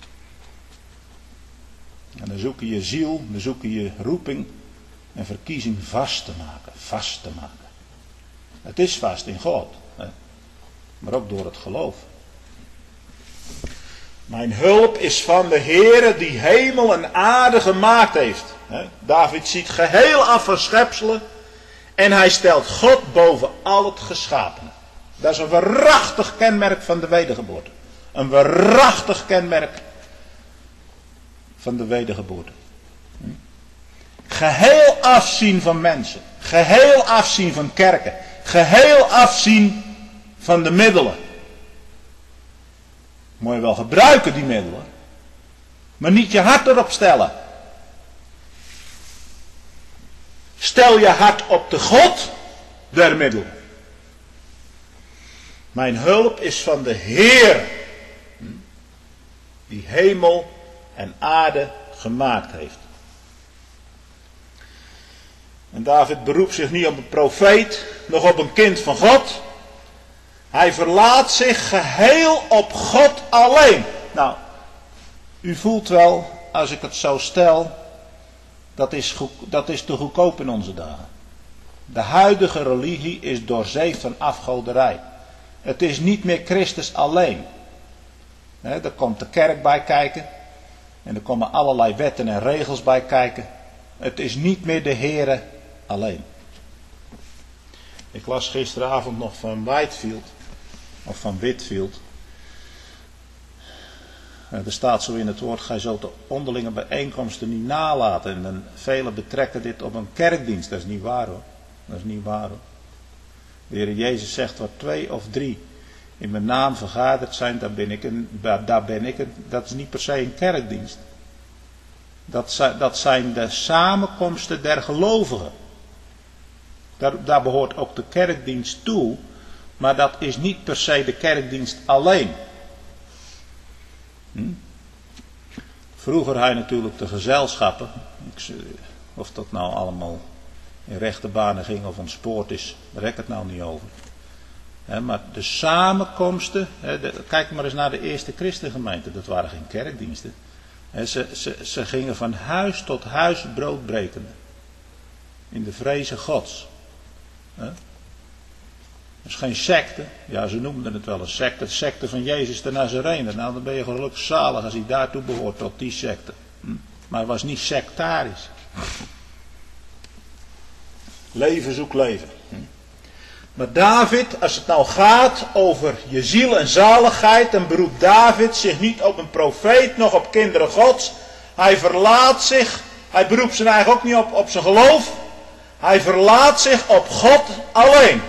En dan zoek je je ziel, dan zoek je je roeping en verkiezing vast te maken. Vast te maken. Het is vast in God. Hè? Maar ook door het geloof. Mijn hulp is van de Heere die hemel en aarde gemaakt heeft. Hè? David ziet geheel af van schepselen. En hij stelt God boven al het geschapene. Dat is een waarachtig kenmerk van de wedergeboorte. Een waarachtig kenmerk van de wedergeboorte. Geheel afzien van mensen. Geheel afzien van kerken. Geheel afzien van de middelen. Moet je wel gebruiken die middelen. Maar niet je hart erop stellen. Stel je hart op de God der middelen. Mijn hulp is van de Heer. Die hemel en aarde gemaakt heeft. En David beroept zich niet op een profeet, nog op een kind van God. Hij verlaat zich geheel op God alleen. Nou, u voelt wel, als ik het zo stel, dat is, goed, dat is te goedkoop in onze dagen. De huidige religie is doorzeefd van afgoderij. Het is niet meer Christus alleen. He, er komt de kerk bij kijken. En er komen allerlei wetten en regels bij kijken. Het is niet meer de Heere alleen. Ik las gisteravond nog van Whitefield. Of van Whitfield. Er staat zo in het woord, gij zult de onderlinge bijeenkomsten niet nalaten. En dan, velen betrekken dit op een kerkdienst. Dat is niet waar hoor. Dat is niet waar hoor. De Heer Jezus zegt, waar twee of drie in mijn naam vergaderd zijn, daar ben ik een, daar ben ik een, dat is niet per se een kerkdienst. Dat zijn, dat zijn de samenkomsten der gelovigen. Daar, daar behoort ook de kerkdienst toe, maar dat is niet per se de kerkdienst alleen. Hm? Vroeger had je natuurlijk de gezelschappen, ik, of dat nou allemaal in rechte banen ging of ontspoord is, daar heb ik het nou niet over. He, maar de samenkomsten, he, de, kijk maar eens naar de eerste christengemeente, dat waren geen kerkdiensten. He, ze, ze, ze gingen van huis tot huis broodbrekende. In de vreze Gods. He. Dat is geen secte. Ja, ze noemden het wel een secte. De secte van Jezus de Nazarener. Nou, dan ben je gelukkig zalig als hij daartoe behoort, tot die secte. Hm? Maar het was niet sectarisch. Leven zoekt leven. Hm? Maar David, als het nou gaat over je ziel en zaligheid, dan beroept David zich niet op een profeet, nog op kinderen Gods. Hij verlaat zich, hij beroept zich eigenlijk ook niet op, op zijn geloof. Hij verlaat zich op God alleen.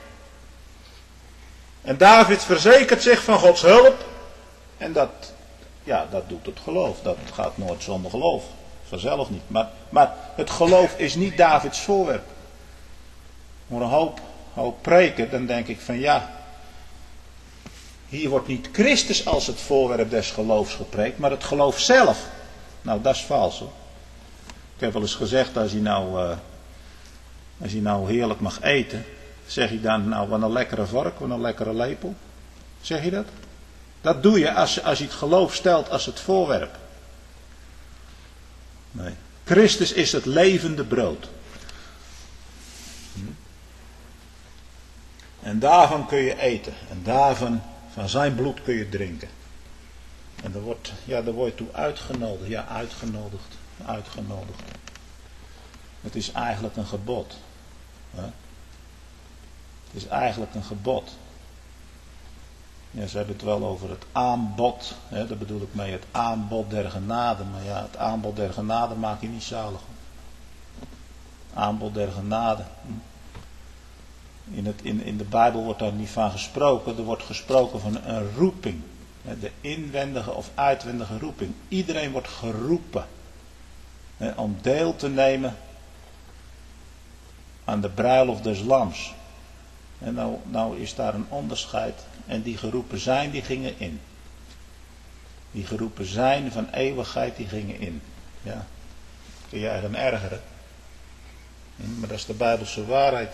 En David verzekert zich van Gods hulp. En dat, ja, dat doet het geloof. Dat gaat nooit zonder geloof. Vanzelf niet. Maar, maar het geloof is niet Davids voorwerp. Voor een hoop, hoop preken, dan denk ik van ja. Hier wordt niet Christus als het voorwerp des geloofs gepreekt, maar het geloof zelf. Nou, dat is vals hoor. Ik heb wel eens gezegd, als je nou, uh, als je nou heerlijk mag eten, zeg je dan, nou, wat een lekkere vork, wat een lekkere lepel. Zeg je dat? Dat doe je als, als je het geloof stelt als het voorwerp. Nee. Christus is het levende brood. En daarvan kun je eten. En daarvan, van zijn bloed kun je drinken. En daar wordt, ja, daar word je toe uitgenodigd. Ja, uitgenodigd. Uitgenodigd. Het is eigenlijk een gebod. Hè? Het is eigenlijk een gebod. Ja, ze hebben het wel over het aanbod. Hè, daar bedoel ik mee het aanbod der genade. Maar ja, het aanbod der genade maakt je niet zalig. Aanbod der genade. In, het, in, in de Bijbel wordt daar niet van gesproken. Er wordt gesproken van een roeping. De inwendige of uitwendige roeping. Iedereen wordt geroepen. Hè, om deel te nemen aan de bruiloft des lams. En nou, nou is daar een onderscheid. En die geroepen zijn, die gingen in. Die geroepen zijn van eeuwigheid, die gingen in. Ja, kun je eigenlijk ergeren. Maar dat is de Bijbelse waarheid.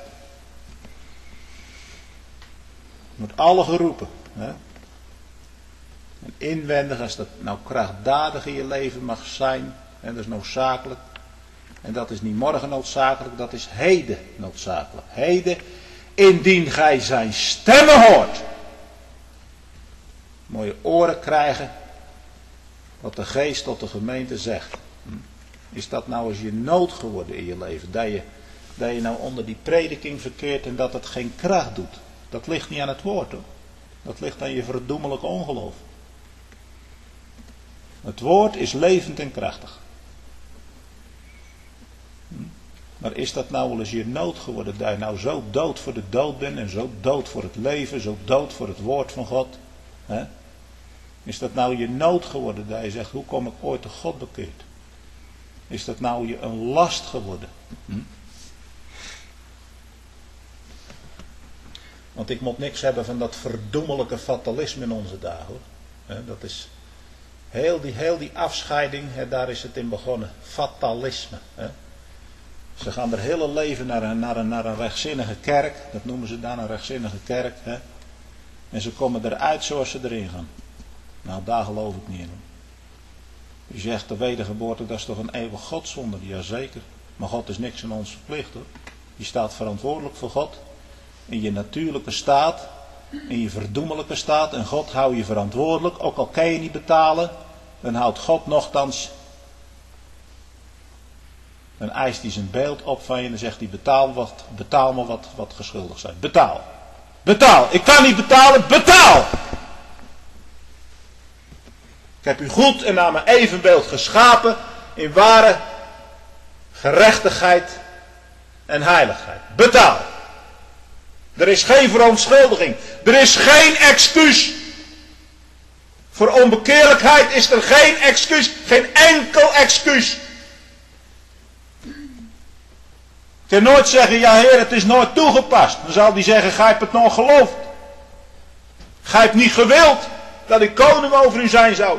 Wordt alle geroepen. Hè? En inwendig, als dat nou krachtdadig in je leven mag zijn. En dat is noodzakelijk. En dat is niet morgen noodzakelijk, dat is heden noodzakelijk. Heden, indien gij zijn stemmen hoort. Mooie oren krijgen wat de geest tot de gemeente zegt. Is dat nou eens je nood geworden in je leven? Dat je, dat je nou onder die prediking verkeert en dat het geen kracht doet. Dat ligt niet aan het woord hoor. Dat ligt aan je verdoemelijke ongeloof. Het woord is levend en krachtig. Maar is dat nou wel eens je nood geworden? Dat je nou zo dood voor de dood bent en zo dood voor het leven, zo dood voor het woord van God. He? Is dat nou je nood geworden dat je zegt, hoe kom ik ooit tot God bekeerd? Is dat nou je een last geworden? Hm? Want ik moet niks hebben van dat verdoemelijke fatalisme in onze dagen. Hoor. He, dat is heel die, heel die afscheiding, he, daar is het in begonnen. Fatalisme. He. Ze gaan er hele leven naar een, naar, een, naar een rechtzinnige kerk. Dat noemen ze dan een rechtzinnige kerk. He. En ze komen eruit zoals ze erin gaan. Nou, daar geloof ik niet in. Je zegt de wedergeboorte, dat is toch een eeuwig godswonder? Jazeker. Maar God is niks aan ons verplicht hoor. Je staat verantwoordelijk voor God. In je natuurlijke staat. In je verdoemelijke staat. En God houdt je verantwoordelijk. Ook al kan je niet betalen. Dan houdt God nochtans. Dan eist hij zijn beeld op van je. En dan zegt hij betaal, wat, betaal me wat, wat geschuldigd zijn. Betaal. Betaal. Ik kan niet betalen. Betaal. heb u goed en naar mijn evenbeeld geschapen in ware gerechtigheid en heiligheid. Betaal. Er is geen verontschuldiging. Er is geen excuus. Voor onbekeerlijkheid is er geen excuus. Geen enkel excuus. Je kan nooit zeggen, ja Heer, het is nooit toegepast. Dan zal hij zeggen, gij hebt het nog geloofd. Gij hebt niet gewild dat ik koning over u zijn zou.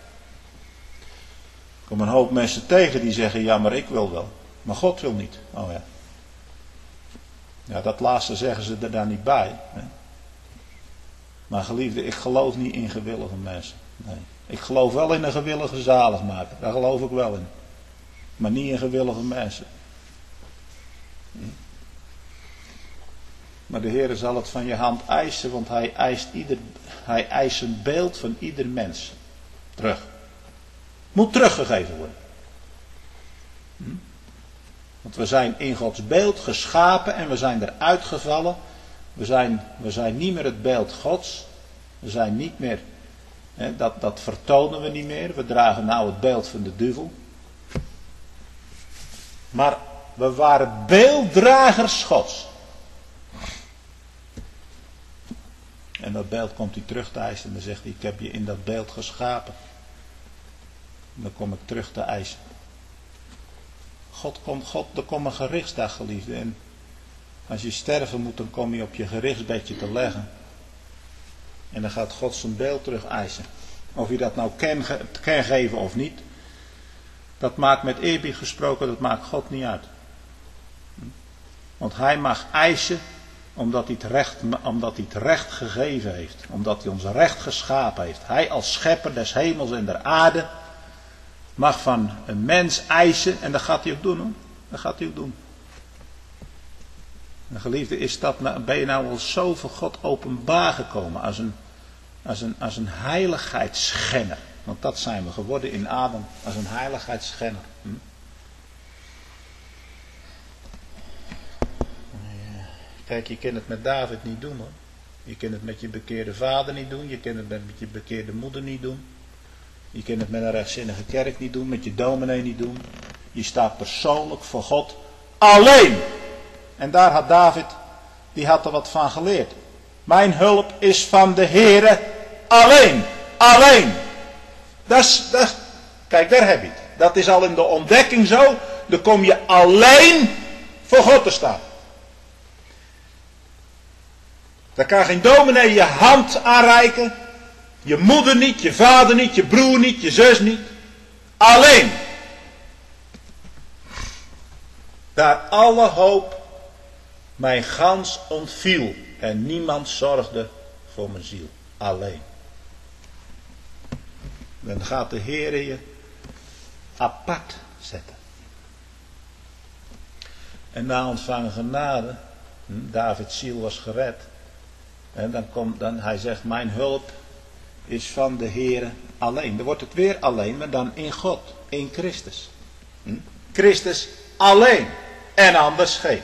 Er komen een hoop mensen tegen die zeggen, ja maar ik wil wel. Maar God wil niet. Oh ja. Ja, dat laatste zeggen ze er dan niet bij. Hè? Maar geliefde, ik geloof niet in gewillige mensen. Nee. Ik geloof wel in een gewillige zaligmaker. Daar geloof ik wel in. Maar niet in gewillige mensen. Hm? Maar de Heer zal het van je hand eisen, want hij eist, ieder, hij eist een beeld van ieder mens. Terug. Moet teruggegeven worden. Hm? Want we zijn in Gods beeld geschapen en we zijn eruit gevallen. We zijn, we zijn niet meer het beeld Gods. We zijn niet meer, hè, dat, dat vertonen we niet meer. We dragen nou het beeld van de duivel. Maar we waren beelddragers Gods. En dat beeld komt hij terug te eisen en dan zegt hij, ik heb je in dat beeld geschapen. En dan kom ik terug te eisen. God komt, God, er komt een gerichtsdag, geliefde. En als je sterven moet, dan kom je op je gerichtsbedje te leggen. En dan gaat God zijn beeld terug eisen. Of je dat nou kan, kan geven of niet. Dat maakt met eerbied gesproken, dat maakt God niet uit. Want hij mag eisen, omdat hij het recht, omdat hij het recht gegeven heeft. Omdat hij ons recht geschapen heeft. Hij als schepper des hemels en der aarde mag van een mens eisen, en dat gaat hij ook doen hoor. Dat gaat hij ook doen. En geliefde, is dat, ben je nou al zo voor God openbaar gekomen als een, als een, als een heiligheidsschenner. Want dat zijn we geworden in Adam, als een heiligheidsschenner. Hm? Ja. Kijk, je kunt het met David niet doen hoor. Je kunt het met je bekeerde vader niet doen. Je kunt het met je bekeerde moeder niet doen. Je kunt het met een rechtzinnige kerk niet doen. Met je dominee niet doen. Je staat persoonlijk voor God alleen. En daar had David, die had er wat van geleerd. Mijn hulp is van de Heere alleen. Alleen. Dat is, dat, kijk, daar heb je het. Dat is al in de ontdekking zo. Dan kom je alleen voor God te staan. Dan kan geen dominee je hand aanreiken. Je moeder niet, je vader niet, je broer niet, je zus niet. Alleen. Daar alle hoop mijn gans ontviel. En niemand zorgde voor mijn ziel. Alleen. Dan gaat de Heer je apart zetten. En na ontvangen genade, Davids ziel was gered. En dan komt dan, hij zegt, mijn hulp is van de Heer alleen. Dan wordt het weer alleen, maar dan in God, in Christus. Hm? Christus alleen en anders geen.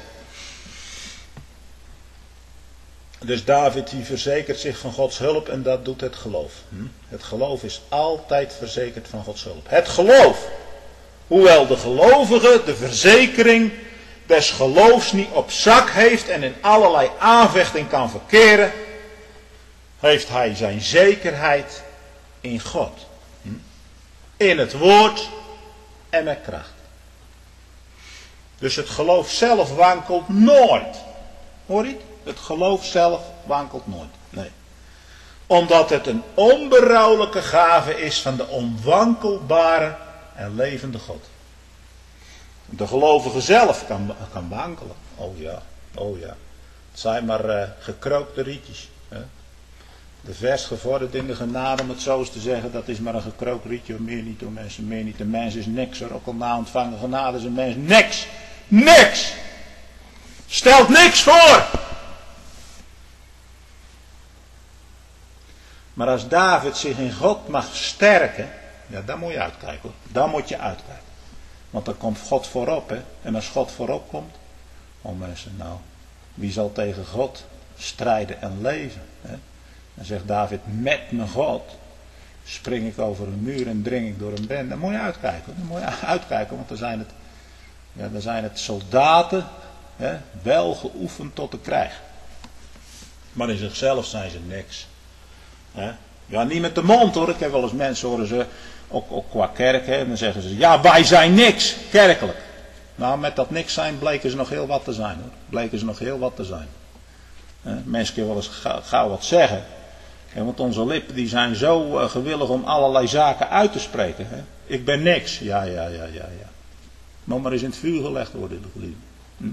Dus David die verzekert zich van Gods hulp en dat doet het geloof. Hm? Het geloof is altijd verzekerd van Gods hulp. Het geloof, hoewel de gelovige de verzekering des geloofs niet op zak heeft en in allerlei aanvechting kan verkeren, heeft hij zijn zekerheid in God. Hm? In het woord en met kracht. Dus het geloof zelf wankelt nooit. Hoor je het? Het geloof zelf wankelt nooit. Nee. Omdat het een onberouwelijke gave is van de onwankelbare en levende God. De gelovige zelf kan, kan wankelen. Oh ja, oh ja. Het zijn maar uh, gekrookte rietjes. Hè? De vers gevorderd in de genade, om het zo eens te zeggen, dat is maar een gekrookt rietje. Meer niet door mensen, meer niet. De mens is niks. Er ook al na ontvangen genade is een mens niks. Niks! Stelt niks voor! Maar als David zich in God mag sterken, ja, dan moet je uitkijken hoor. Dan moet je uitkijken. Want dan komt God voorop, hè. En als God voorop komt, oh mensen, nou, wie zal tegen God strijden en leven, hè? Dan zegt David, met mijn God spring ik over een muur en dring ik door een bende. Dan moet je uitkijken. Dan moet je uitkijken, want dan zijn het, ja, dan zijn het soldaten, hè, wel geoefend tot de krijg. Maar in zichzelf zijn ze niks. Hè. Ja, niet met de mond hoor. Ik heb wel eens mensen horen ze, ook, ook qua kerk, hè, en dan zeggen ze, ja, wij zijn niks, kerkelijk. Nou, met dat niks zijn bleken ze nog heel wat te zijn hoor. Bleken ze nog heel wat te zijn. Hè. Mensen kunnen wel eens gauw, gauw wat zeggen. Hè, want onze lippen die zijn zo uh, gewillig om allerlei zaken uit te spreken. Hè. Ik ben niks. Ja, ja, ja, ja, ja. Moet maar eens in het vuur gelegd worden, de geliefden. Hm?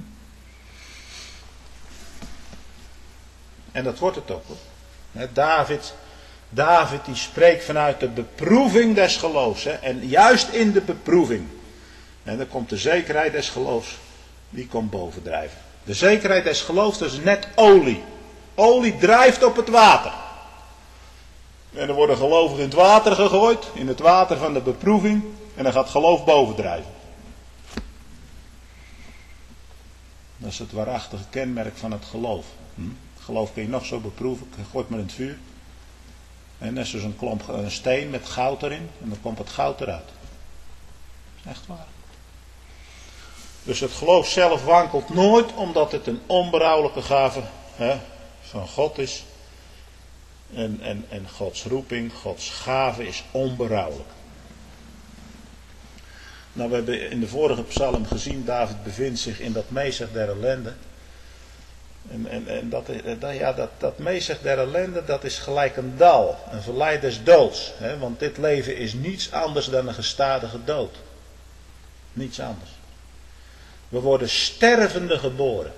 En dat wordt het ook hoor. Hè, David... David die spreekt vanuit de beproeving des geloofs. Hè? En juist in de beproeving. En dan komt de zekerheid des geloofs. Die komt bovendrijven. De zekerheid des geloofs dat is net olie. Olie drijft op het water. En er worden gelovigen in het water gegooid. In het water van de beproeving. En dan gaat geloof bovendrijven. Dat is het waarachtige kenmerk van het geloof. Hm? Geloof kun je nog zo beproeven. Gooit maar in het vuur. En dat is dus een klomp een steen met goud erin. En dan komt het goud eruit. Dat is echt waar. Dus het geloof zelf wankelt nooit. Omdat het een onberouwelijke gave hè, van God is. En, en, en Gods roeping, Gods gave is onberouwelijk. Nou, we hebben in de vorige psalm gezien. David bevindt zich in dat meezeg der ellende. En, en, en dat, dat, ja, dat, dat meezeg der ellende, dat is gelijk een dal, een vallei des doods. Hè? Want dit leven is niets anders dan een gestadige dood. Niets anders. We worden stervende geboren.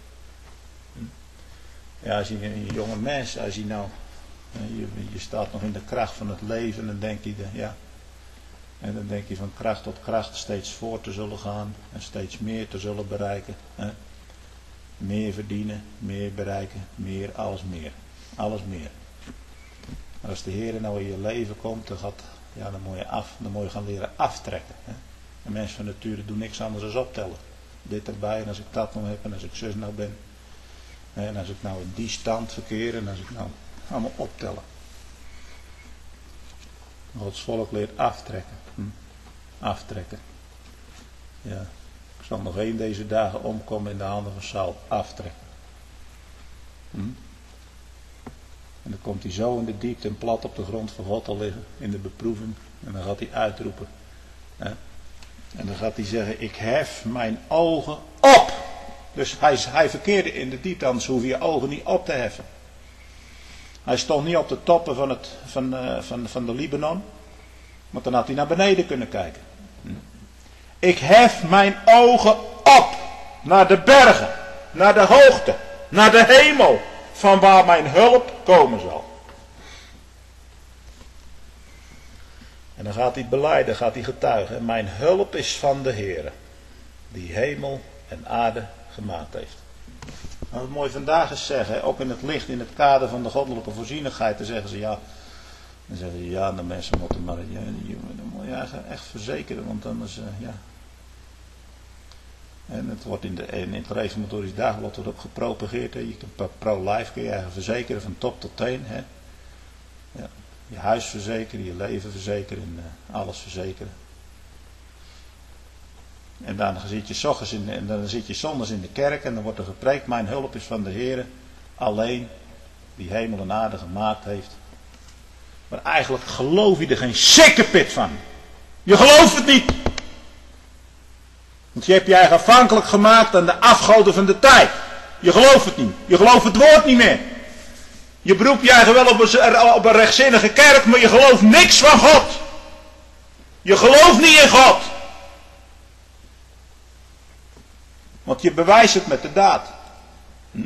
Ja, als je een jonge mens, als je nou, je, je staat nog in de kracht van het leven, dan denk je, ja. En dan denk je van kracht tot kracht steeds voort te zullen gaan en steeds meer te zullen bereiken. Hè? Meer verdienen, meer bereiken, meer, alles meer. Alles meer. Maar als de Heer nou in je leven komt, dan, gaat, ja, dan, moet je af, dan moet je gaan leren aftrekken. Hè? En mensen van nature doen niks anders dan optellen. Dit erbij, en als ik dat nog heb, en als ik zus nou ben. En als ik nou in die stand verkeer, en als ik nou allemaal optellen. Gods volk leert aftrekken. Hm? Aftrekken. Ja. Ik zal nog één deze dagen omkomen in de handen van Saul. Aftrekken. Hm? En dan komt hij zo in de diepte en plat op de grond van God te liggen. In de beproeving. En dan gaat hij uitroepen. Hè? En dan gaat hij zeggen. Ik hef mijn ogen op. Dus hij, hij verkeerde in de diepte. Anders hoef je je ogen niet op te heffen. Hij stond niet op de toppen van, het, van, uh, van, van de Libanon. Want dan had hij naar beneden kunnen kijken. Hm? Ik hef mijn ogen op naar de bergen, naar de hoogte, naar de hemel, van waar mijn hulp komen zal. En dan gaat hij belijden, gaat hij getuigen. Mijn hulp is van de Heere, die hemel en aarde gemaakt heeft. Nou, wat mooi vandaag is zeggen, ook in het licht, in het kader van de goddelijke voorzienigheid, dan zeggen ze ja. Dan zeggen ze ja, de mensen moeten maar, ja, dan moet je echt verzekeren, want anders, uh, ja. En het wordt in, de, in het Reformatorisch Dagblad wordt ook gepropageerd. Hè. Je kunt pro-life kun je eigen verzekeren van top tot teen. Hè. Ja. Je huis verzekeren, je leven verzekeren, en, uh, alles verzekeren. En dan zit je 's ochtends in, en dan zit je 's zondags in de kerk en dan wordt er gepreekt. Mijn hulp is van de Heere, alleen die hemel en aarde gemaakt heeft. Maar eigenlijk geloof je er geen sikkepit van. Je gelooft het niet. Want je hebt je eigen afhankelijk gemaakt aan de afgoden van de tijd. Je gelooft het niet. Je gelooft het woord niet meer. Je beroept je eigen wel op een, op een rechtzinnige kerk, maar je gelooft niks van God. Je gelooft niet in God. Want je bewijst het met de daad. Hm?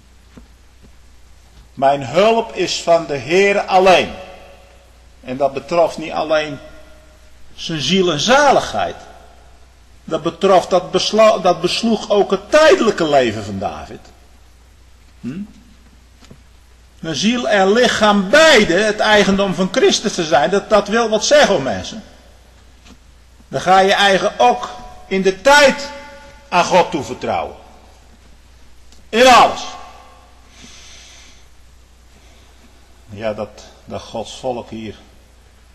Mijn hulp is van de Heere alleen. En dat betrof niet alleen zijn ziel en zaligheid. Dat betrof, dat, beslo, dat besloeg ook het tijdelijke leven van David. Hm? Een ziel en lichaam beide het eigendom van Christus te zijn, dat, dat wil wat zeggen hoor mensen. Dan ga je eigen ook in de tijd aan God toevertrouwen. In alles. Ja, dat, dat Gods volk hier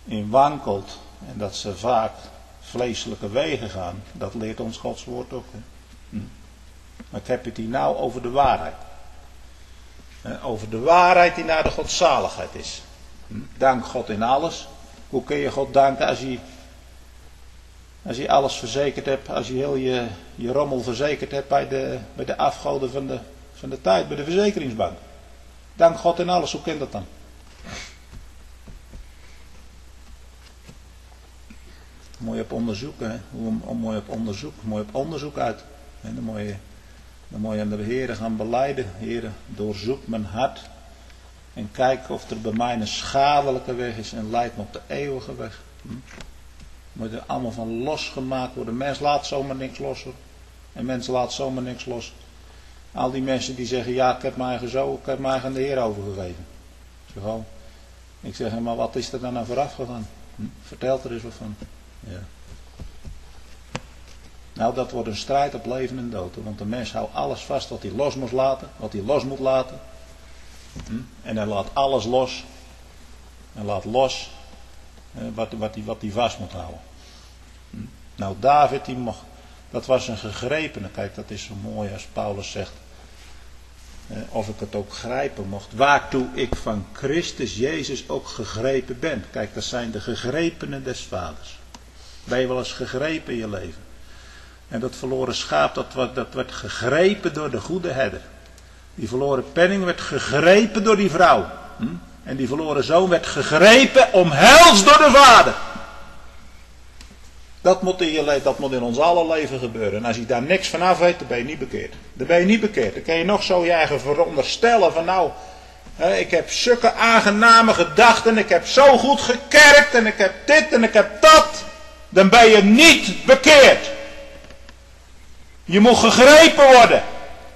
in wankelt en dat ze vaak vleeselijke wegen gaan, dat leert ons Gods woord ook. Hè? Hm. Maar ik heb het hier nou over de waarheid. Over de waarheid die naar de godzaligheid is. Hm. Dank God in alles. Hoe kun je God danken als je, als je alles verzekerd hebt, als je heel je, je rommel verzekerd hebt bij de, bij de afgoden van de, van de tijd, bij de verzekeringsbank. Dank God in alles, hoe kan dat dan? Mooi op onderzoek, hè? Hoe, mooi op onderzoek, mooi op onderzoek uit. En dan moet je, dan moet je aan de Heer gaan belijden. Heer, doorzoek mijn hart. En kijk of er bij mij een schadelijke weg is en leidt me op de eeuwige weg. Hm? Moet er allemaal van losgemaakt worden. Mens laat zomaar niks los hoor. En mensen laat zomaar niks los. Al die mensen die zeggen, ja ik heb mij zo, ik heb mij aan de Heer overgegeven. Ik zeg, oh. Ik zeg, maar wat is er dan aan vooraf gegaan? Hm? Vertel er eens wat van. Ja. Nou, dat wordt een strijd op leven en dood. Want de mens houdt alles vast wat hij los moet laten. Wat hij los moet laten. Hm? En hij laat alles los. Hij laat los eh, wat, wat, hij, wat hij vast moet houden. Hm? Nou, David, die mocht, dat was een gegrepene. Kijk, dat is zo mooi als Paulus zegt. Eh, of ik het ook grijpen mocht. Waartoe ik van Christus Jezus ook gegrepen ben. Kijk, dat zijn de gegrepenen des vaders. Ben je wel eens gegrepen in je leven? En dat verloren schaap, dat, werd, dat werd gegrepen door de goede herder. Die verloren penning werd gegrepen door die vrouw. Hm? En die verloren zoon werd gegrepen, omhelst door de vader. Dat moet, in je leven, dat moet in ons alle leven gebeuren. En als je daar niks van af weet, dan ben je niet bekeerd. Dan ben je niet bekeerd. Dan kan je nog zo je eigen veronderstellen van nou, hè, ik heb zulke aangename gedachten, ik heb zo goed gekerkt en ik heb dit en ik heb dat. Dan ben je niet bekeerd. Je moet gegrepen worden.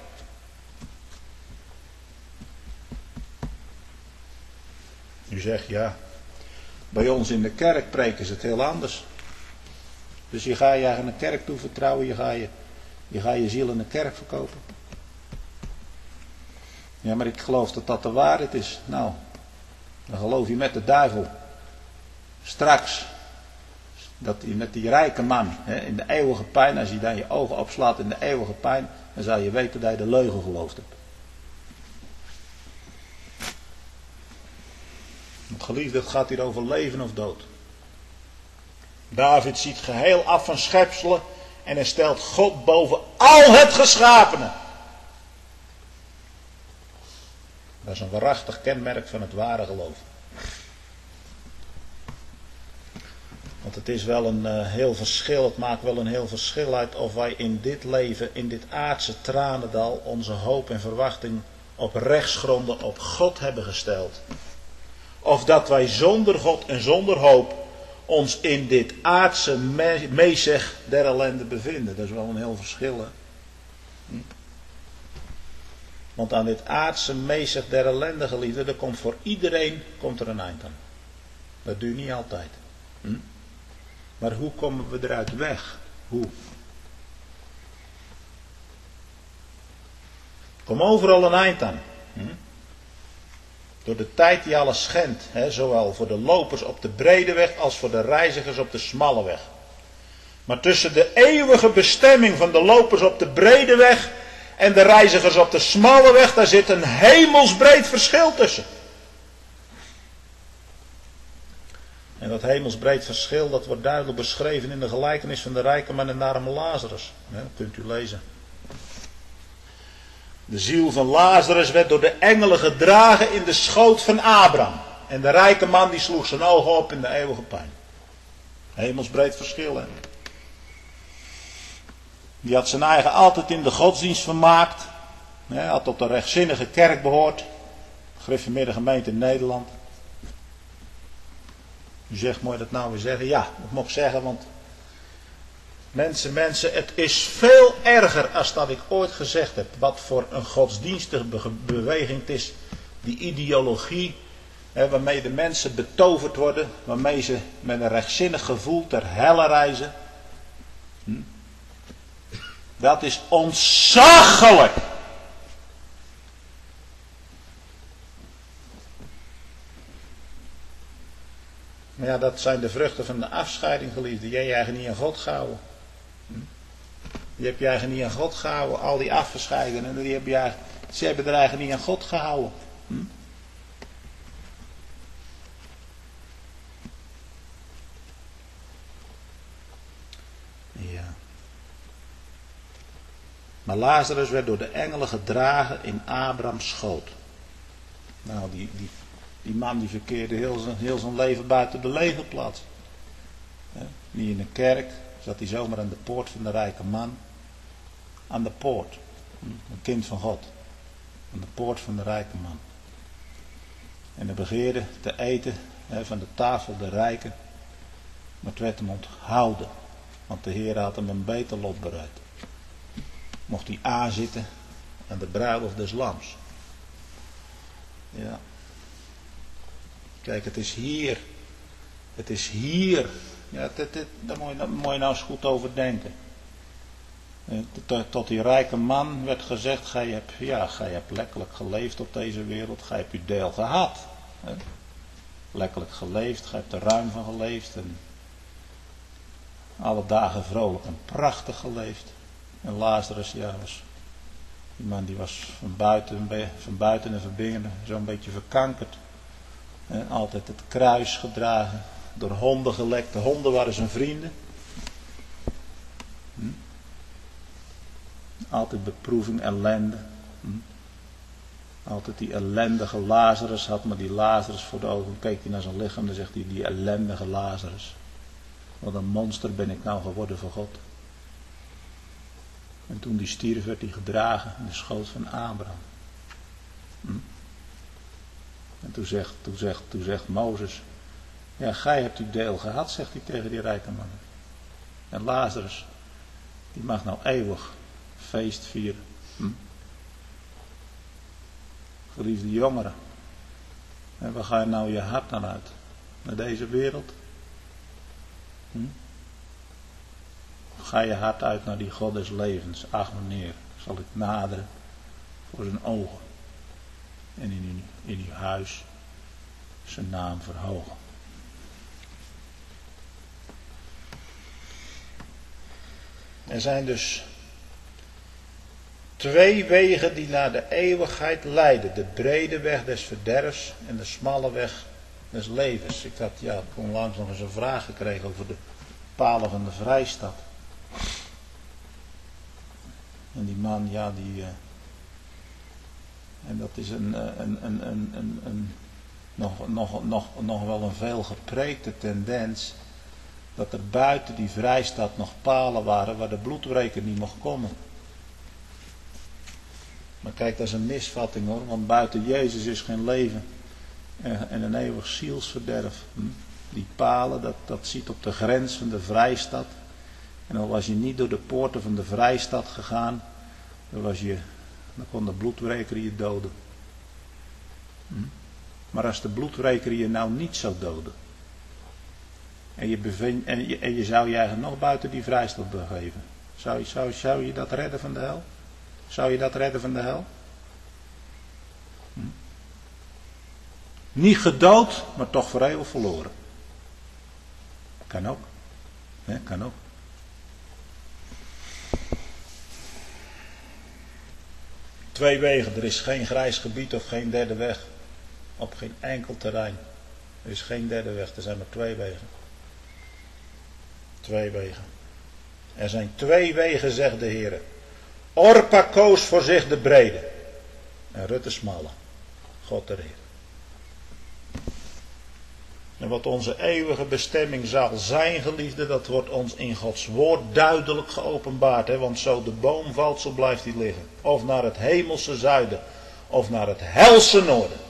U zegt ja, bij ons in de kerk preken ze het heel anders. Dus je gaat je aan een kerk toe vertrouwen, je gaat je, je gaat je ziel in een kerk verkopen. Ja, maar ik geloof dat dat de waarheid is. Nou, dan geloof je met de duivel. Straks, dat hij met die rijke man hè, in de eeuwige pijn, als je daar je ogen opslaat in de eeuwige pijn, dan zal je weten dat je de leugen geloofd hebt. Want geliefde, het gaat hier over leven of dood. David ziet geheel af van schepselen en hij stelt God boven al het geschapene. Dat is een waarachtig kenmerk van het ware geloof. Want het is wel een uh, heel verschil, het maakt wel een heel verschil uit of wij in dit leven, in dit aardse tranendal, onze hoop en verwachting op rechtsgronden op God hebben gesteld. Of dat wij zonder God en zonder hoop ons in dit aardse me- meezeg der ellende bevinden. Dat is wel een heel verschil. Hè? Hm? Want aan dit aardse meezeg der ellende, geliefde, er komt voor iedereen komt er een eind aan. Dat duurt niet altijd. Hm? Maar hoe komen we eruit weg? Hoe? Kom overal een eind aan. Hm? Door de tijd die alles schendt. Hè, zowel voor de lopers op de brede weg als voor de reizigers op de smalle weg. Maar tussen de eeuwige bestemming van de lopers op de brede weg en de reizigers op de smalle weg, daar zit een hemelsbreed verschil tussen. En dat hemelsbreed verschil, dat wordt duidelijk beschreven in de gelijkenis van de rijke man en de arme Lazarus. Ja, dat kunt u lezen. De ziel van Lazarus werd door de engelen gedragen in de schoot van Abraham. En de rijke man die sloeg zijn ogen op in de eeuwige pijn. Hemelsbreed verschil, hè. Die had zijn eigen altijd in de godsdienst vermaakt. Hij had tot de rechtzinnige kerk behoord. Gereformeerde gemeente in Nederland. U zegt, moet je dat nou weer zeggen? Ja, dat moet ik zeggen, want mensen, mensen, het is veel erger als dat ik ooit gezegd heb. Wat voor een godsdienstige beweging het is. Die ideologie, hè, waarmee de mensen betoverd worden. Waarmee ze met een rechtzinnig gevoel ter helle reizen. Hm? Dat is ontzaglijk. Maar ja, dat zijn de vruchten van de afscheiding, geliefde. Jij hebt je eigen niet aan God gehouden. Je hebt je eigen niet aan God gehouden. Al die afgescheidenen, die hebben je eigen, ze hebben er eigen niet aan God gehouden. Hm? Ja. Maar Lazarus werd door de engelen gedragen in Abrahams schoot. Nou, die, die, die man die verkeerde heel zijn, heel zijn leven buiten de legerplaats. Ja, niet in een kerk, zat hij zomaar aan de poort van de rijke man. Aan de poort. Een kind van God. Aan de poort van de rijke man. En hij begeerde te eten hè, van de tafel der rijken. Maar het werd hem onthouden. Want de Heer had hem een beter lot bereid. Mocht hij aanzitten aan de bruiloft des lams. Ja. Kijk, het is hier. Het is hier. Ja, dit, dit, daar, moet je, daar moet je nou eens goed over denken. Tot, tot die rijke man werd gezegd, gij hebt, ja, gij hebt lekkelijk geleefd op deze wereld, gij hebt uw deel gehad. Hè? Lekkelijk geleefd, gij hebt er ruim van geleefd en alle dagen vrolijk en prachtig geleefd. En Lazarus, ja, was, die man die was van buiten, van buiten en van binnen zo'n beetje verkankerd. En altijd het kruis gedragen, door honden gelekt. De honden waren zijn vrienden. Hm? Altijd beproeving, ellende. Hm? Altijd die ellendige Lazarus had, maar die Lazarus voor de ogen keek hij naar zijn lichaam en dan zegt hij, die ellendige Lazarus. Wat een monster ben ik nou geworden voor God. En toen die stierf werd hij gedragen in de schoot van Abraham. Hm? En toen zegt, toen, zegt, toen zegt Mozes, ja, gij hebt uw deel gehad, zegt hij tegen die rijke man. En Lazarus, die mag nou eeuwig feest vieren. Hm? Geliefde jongeren, en waar ga je nou je hart naar uit? Naar deze wereld? Hm? Ga je hart uit naar die God des levens? Ach meneer, zal ik naderen voor zijn ogen en in uw, in uw huis zijn naam verhogen. Er zijn dus twee wegen die naar de eeuwigheid leiden. De brede weg des verderfs en de smalle weg des levens. Ik had ja, onlangs nog eens een vraag gekregen over de palen van de Vrijstad. En die man, ja, die... Uh, en dat is een, een, een, een, een, een nog, nog, nog, nog wel een veel gepreekte tendens. Dat er buiten die Vrijstad nog palen waren waar de bloedbreker niet mocht komen. Maar kijk, dat is een misvatting hoor, want buiten Jezus is geen leven en een eeuwig zielsverderf. Die palen, dat, dat ziet op de grens van de Vrijstad. En al was je niet door de poorten van de Vrijstad gegaan, dan, was je, dan kon de bloedbreker je doden. Maar als de bloedbreker je nou niet zou doden, en je, bevind, en je, en je zou je eigenlijk nog buiten die Vrijstad begeven, zou, zou, zou je dat redden van de hel? Zou je dat redden van de hel? Hm? Niet gedood, maar toch voor eeuwig verloren. Kan ook. He, kan ook. Twee wegen. Er is geen grijs gebied of geen derde weg. Op geen enkel terrein. Er is geen derde weg. Er zijn maar twee wegen. Twee wegen. Er zijn twee wegen, zegt de Heer. Orpa koos voor zich de brede. En Rut de smalle. God de Heer. En wat onze eeuwige bestemming zal zijn, geliefde, dat wordt ons in Gods woord duidelijk geopenbaard. Hè? Want zo de boom valt, zo blijft hij liggen. Of naar het hemelse zuiden, of naar het helse noorden.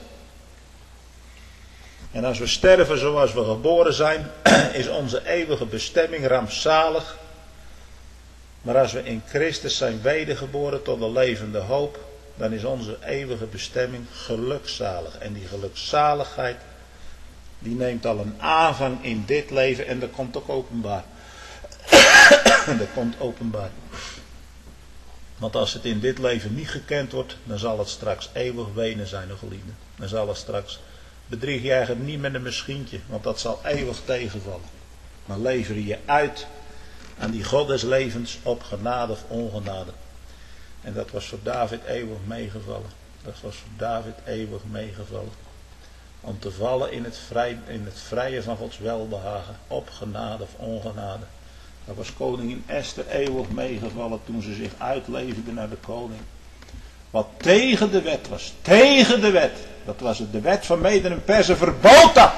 En als we sterven zoals we geboren zijn, is onze eeuwige bestemming rampzalig. Maar als we in Christus zijn wedergeboren tot de levende hoop, dan is onze eeuwige bestemming gelukzalig. En die gelukzaligheid, die neemt al een aanvang in dit leven en dat komt ook openbaar. dat komt openbaar. Want als het in dit leven niet gekend wordt, dan zal het straks eeuwig wenen zijn, geliefden. Dan zal het straks bedrieg je eigenlijk niet met een misschientje, want dat zal eeuwig tegenvallen. Maar lever je uit aan die God des levens op genade of ongenade. En dat was voor David eeuwig meegevallen. Dat was voor David eeuwig meegevallen. Om te vallen in het, vrij, in het vrije van Gods welbehagen, op genade of ongenade. Dat was koningin Esther eeuwig meegevallen toen ze zich uitleverde naar de koning. Wat tegen de wet was, tegen de wet. Dat was het, de wet van Meden en Persen verbood dat.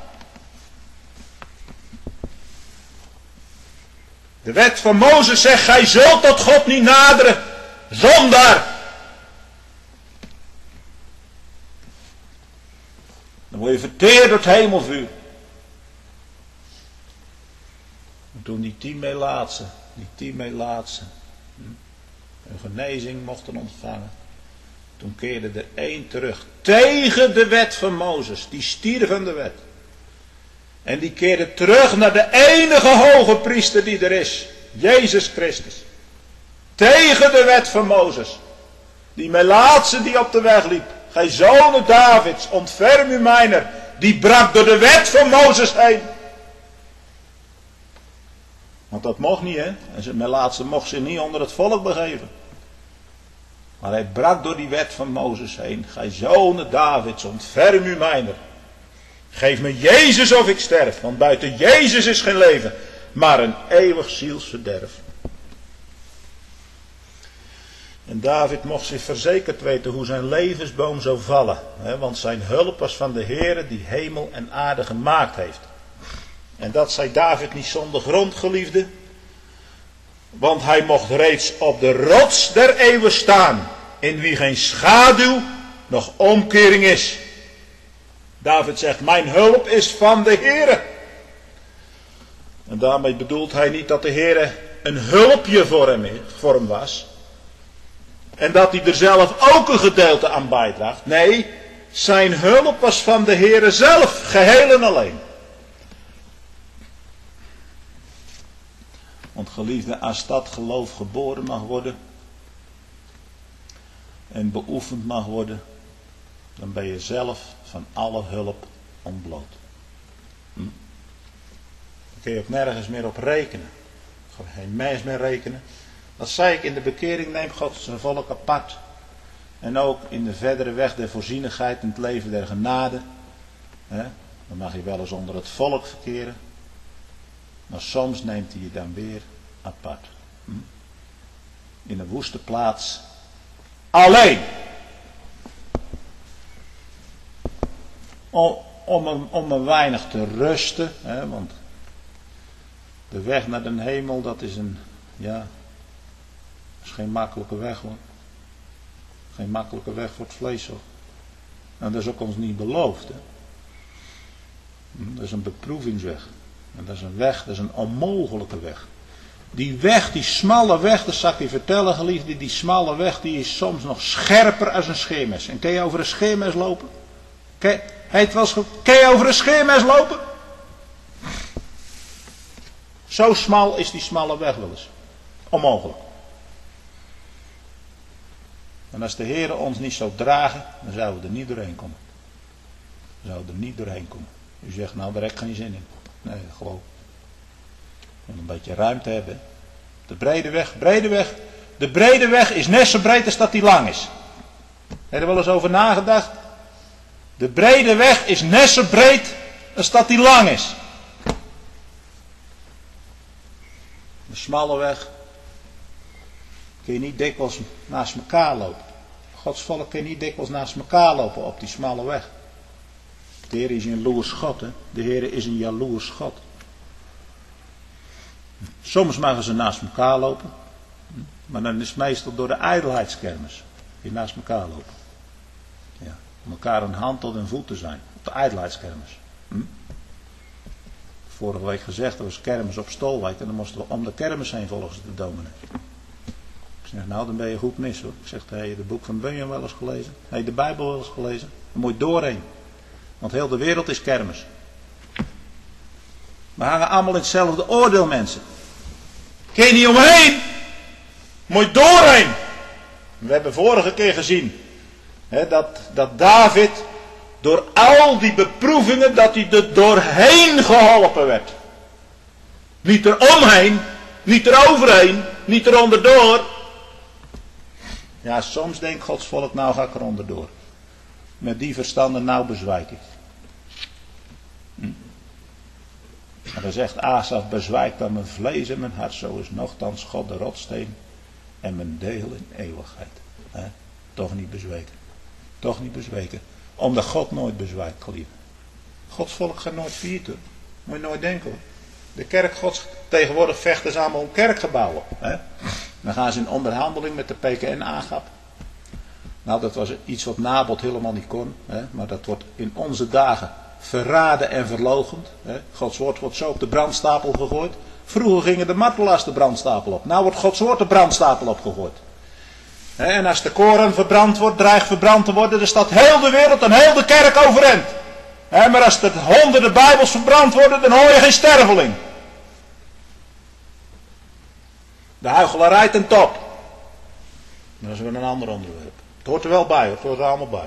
De wet van Mozes zegt, gij zult tot God niet naderen, zondaar. Dan word je verteerd door het hemelvuur. En toen die tien Melaatsen, die tien Melaatsen, een genezing mochten ontvangen. Toen keerde er één terug tegen de wet van Mozes. Die stierf aan de wet. En die keerde terug naar de enige hoge priester die er is. Jezus Christus. Tegen de wet van Mozes. Die Melaatse die op de weg liep. Gij zonen Davids, ontferm u mijner. Die brak door de wet van Mozes heen. Want dat mocht niet, hè. En zijn Melaatse mocht zich niet onder het volk begeven. Maar hij brak door die wet van Mozes heen. Gij zonen Davids, ontferm u mijner. Geef me Jezus of ik sterf. Want buiten Jezus is geen leven. Maar een eeuwig zielsverderf. En David mocht zich verzekerd weten hoe zijn levensboom zou vallen. Hè, want zijn hulp was van de Heere die hemel en aarde gemaakt heeft. En dat zei David niet zonder grond, geliefde. Want hij mocht reeds op de rots der eeuwen staan. In wie geen schaduw nog omkering is. David zegt, mijn hulp is van de Heere. En daarmee bedoelt hij niet dat de Heere een hulpje voor hem, voor hem was. En dat hij er zelf ook een gedeelte aan bijdraagt. Nee, zijn hulp was van de Heere zelf, geheel en alleen. Want geliefde, als dat geloof geboren mag worden en beoefend mag worden, dan ben je zelf van alle hulp ontbloot. Hm? Dan kun je ook nergens meer op rekenen. Geen mens meer rekenen. Dat zei ik, in de bekering neemt God zijn volk apart. En ook in de verdere weg der voorzienigheid en het leven der genade. Hè? Dan mag je wel eens onder het volk verkeren. Maar soms neemt hij je dan weer apart. Hm? In een woeste plaats. Alleen. Om, om, een, om een weinig te rusten. Hè? Want de weg naar de hemel, dat is een... Ja, dat is geen makkelijke weg, hoor. Geen makkelijke weg voor het vlees, hoor. En dat is ook ons niet beloofd, hè. Dat is een beproevingsweg. En dat is een weg, dat is een onmogelijke weg. Die weg, die smalle weg, dat zal ik je vertellen, geliefde, die smalle weg, die is soms nog scherper als een scheermes. En kun je over een scheermes lopen? Ken, heet wel eens, kun je over een scheermes lopen? Zo smal is die smalle weg wel eens. Onmogelijk. En als de Heer ons niet zou dragen, dan zouden we er niet doorheen komen. Dan zouden we er niet doorheen komen. U zegt, nou daar heb ik geen zin in. Nee, dat geloof ik. Je moet een beetje ruimte hebben. De brede weg, brede weg. De brede weg is net zo breed als dat die lang is. Heb je er wel eens over nagedacht? De brede weg is net zo breed als dat die lang is. De smalle weg kun je niet dikwijls naast elkaar lopen. Gods volk kun je niet dikwijls naast elkaar lopen op die smalle weg. De Heer is een jaloers God, hè? De Heer is een jaloers God. Soms mogen ze naast elkaar lopen, maar dan is het meestal door de ijdelheidskermis die naast elkaar lopen. Ja, om elkaar een hand tot een voet te zijn, op de ijdelheidskermis. Hm? Vorige week gezegd, er was kermis op Stolwijk en dan moesten we om de kermis heen volgens de dominee. Ik zeg, nou dan ben je goed mis, hoor. Ik zeg, heb je het boek van Bunyan wel eens gelezen? Heb je de Bijbel wel eens gelezen? Dan moet je doorheen. Want heel de wereld is kermis. We hangen allemaal in hetzelfde oordeel, mensen. Kun je niet omheen. Moet je doorheen. We hebben vorige keer gezien hè, dat, dat David door al die beproevingen, dat hij er doorheen geholpen werd. Niet eromheen, niet eroverheen, niet eronderdoor. Ja, soms denkt Gods volk, nou ga ik er onderdoor. Met die verstanden, nou bezwijk ik. Hm. Maar dan zegt Asaf, bezwijk dan mijn vlees en mijn hart, zo is nochtans God de rotsteen en mijn deel in eeuwigheid. He? Toch niet bezweken. Toch niet bezweken. Omdat God nooit bezwijkt, geliefde. Gods volk gaat nooit failliet hoor. Moet je nooit denken hoor. De kerk Gods, tegenwoordig vechten ze allemaal om kerkgebouwen. Hè? Dan gaan ze in onderhandeling met de P K N-Agap. Nou, dat was iets wat Nabot helemaal niet kon. Hè? Maar dat wordt in onze dagen verraden en verloochend. Hè? Gods woord wordt zo op de brandstapel gegooid. Vroeger gingen de martelaars de brandstapel op. Nou wordt Gods woord de brandstapel opgegooid. Hè? En als de Koran verbrand wordt, dreigt verbrand te worden, dan staat heel de wereld en heel de kerk overeind. Hè? Maar als er honderden Bijbels verbrand worden, dan hoor je geen sterveling. De huichelarij ten top. Dat is weer een ander onderwerp. Het hoort er wel bij, het hoort er allemaal bij.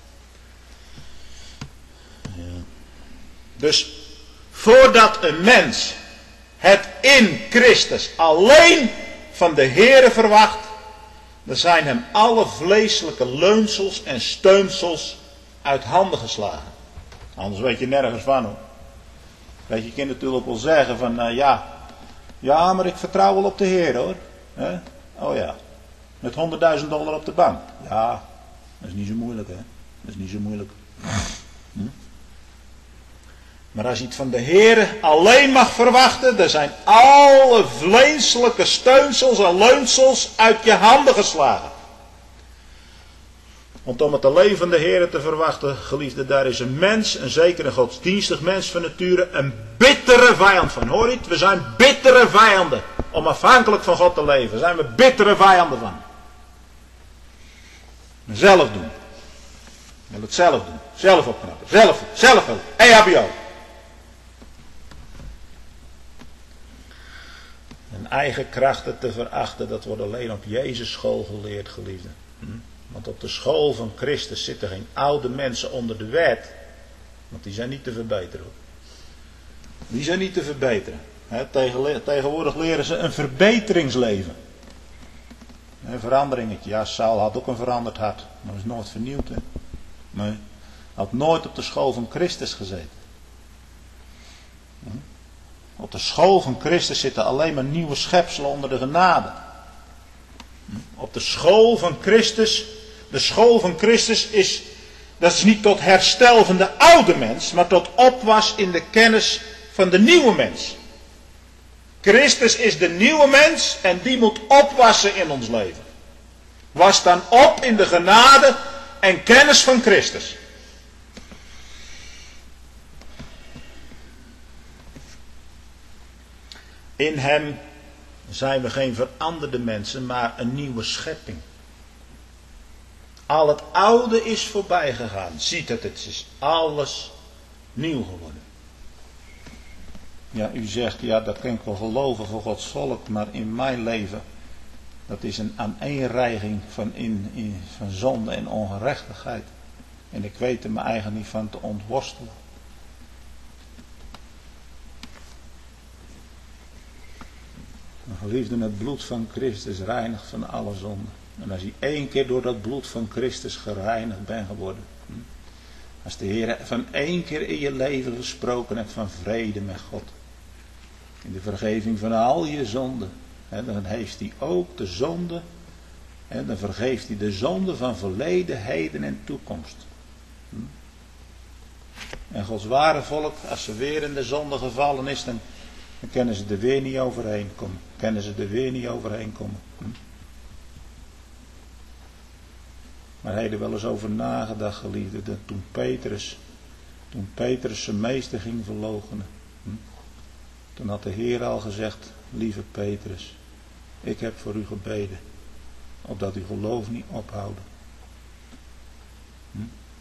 Ja. Dus voordat een mens het in Christus alleen van de Heere verwacht, dan zijn hem alle vleeselijke leunsels en steunsels uit handen geslagen. Anders weet je nergens van hoor. Weet je, je kunt natuurlijk wel zeggen van uh, ja, ja, maar ik vertrouw wel op de Heer hoor. He? Oh ja, met honderdduizend dollar op de bank. Ja, dat is niet zo moeilijk hè. Dat is niet zo moeilijk. Hm? Maar als je het van de Heer alleen mag verwachten, dan zijn alle vleeselijke steunsels en leunsels uit je handen geslagen. Want om het alleen van de Heer te verwachten, geliefde, daar is een mens, en zeker een godsdienstig mens van nature, een bittere vijand van. Hoor je het? We zijn bittere vijanden. Om afhankelijk van God te leven, zijn we bittere vijanden van. Zelf doen. Je wil het zelf doen. Zelf opknappen. Zelf, zelf helpen. E H B O. En eigen krachten te verachten, dat wordt alleen op Jezus school geleerd, geliefde. Hm? Want op de school van Christus zitten geen oude mensen onder de wet. Want die zijn niet te verbeteren. Hoor. Die zijn niet te verbeteren. He, tegen, tegenwoordig leren ze een verbeteringsleven. Een veranderingetje. Ja, Saul had ook een veranderd hart. Maar is nooit vernieuwd. Hè? Nee. Had nooit op de school van Christus gezeten. Hm? Op de school van Christus zitten alleen maar nieuwe schepselen onder de genade. Hm? Op de school van Christus. De school van Christus is. Dat is niet tot herstel van de oude mens. Maar tot opwas in de kennis van de nieuwe mens. Christus is de nieuwe mens. En die moet opwassen in ons leven. Was dan op in de genade en kennis van Christus. In hem zijn we geen veranderde mensen, maar een nieuwe schepping. Al het oude is voorbij gegaan. Ziet het, het is alles nieuw geworden. Ja, u zegt, ja, dat kan ik wel geloven voor Gods volk, maar in mijn leven, dat is een aaneenreiging van, in, in, van zonde en ongerechtigheid. En ik weet er me eigenlijk niet van te ontworstelen. Geliefden, het bloed van Christus reinigt van alle zonde. En als je één keer door dat bloed van Christus gereinigd bent geworden. Als de Heer van één keer in je leven gesproken hebt van vrede met God. In de vergeving van al je zonden. Dan heeft hij ook de zonde. Dan vergeeft hij de zonde van verleden, heden en toekomst. En Gods ware volk, als ze weer in de zonde gevallen is, dan Dan kunnen ze er weer niet overheen komen. Kunnen ze er weer niet overheen komen. Hm? Maar hij er wel eens over nagedacht, geliefde, dat toen Petrus, toen Petrus zijn meester ging verloochenen. Hm? Toen had de Heer al gezegd, lieve Petrus, ik heb voor u gebeden, opdat uw geloof niet ophouden. Hm?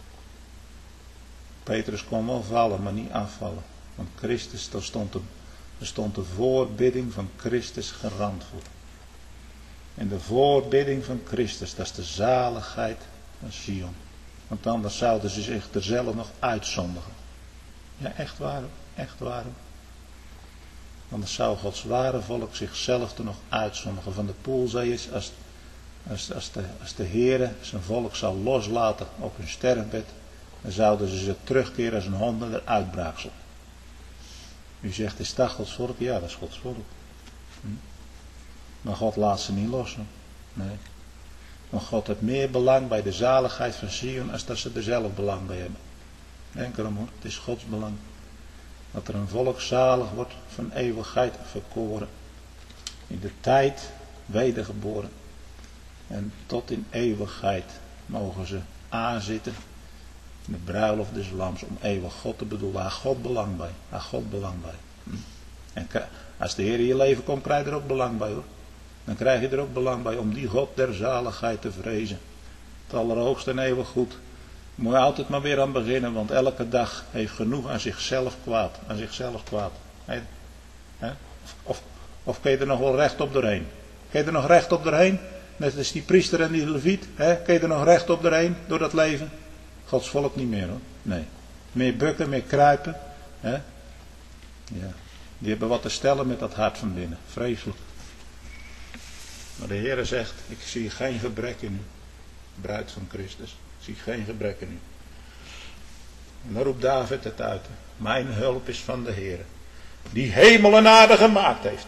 Petrus kon wel vallen, maar niet afvallen. Want Christus, daar stond, de, daar stond de voorbidding van Christus garant voor. En de voorbidding van Christus, dat is de zaligheid van Sion. Want anders zouden ze zich er zelf nog uitzondigen. Ja, echt waar, echt waar. Anders zou Gods ware volk zichzelf er nog uitzondigen. Van de poelzeeërs, als, als, als, de, als de Heere zijn volk zou loslaten op hun sterfbed, dan zouden ze zich terugkeren als een honden eruit braakselen. U zegt, is dat Gods volk? Ja, dat is Gods volk. Hm? Maar God laat ze niet los. Hoor. Nee. Want God heeft meer belang bij de zaligheid van Sion als dat ze er zelf belang bij hebben. Denk erom hoor, het is Gods belang. Dat er een volk zalig wordt van eeuwigheid verkoren. In de tijd wedergeboren. En tot in eeuwigheid mogen ze aanzitten. In de bruiloft des lams om eeuwig God te bedoelen. Daar God belang bij. Daar God belang bij. Hm. En als de Heer in je leven komt, krijg je er ook belang bij hoor. Dan krijg je er ook belang bij om die God der zaligheid te vrezen. Het allerhoogste en eeuwig goed. Moet je altijd maar weer aan beginnen, want elke dag heeft genoeg aan zichzelf kwaad. Aan zichzelf kwaad. He? He? Of, of, of kun je er nog wel rechtop doorheen? Kun je er nog rechtop doorheen? Net als die priester en die leviet. He? Kun je er nog rechtop doorheen door dat leven? Gods volk niet meer hoor. Nee. Meer bukken, meer kruipen. He? Ja. Die hebben wat te stellen met dat hart van binnen. Vreselijk. Maar de Heere zegt, ik zie geen gebrek in u. Bruid van Christus. Ik zie geen gebrek in u. En dan roept David het uit. Mijn hulp is van de Heere. Die hemel en aarde gemaakt heeft.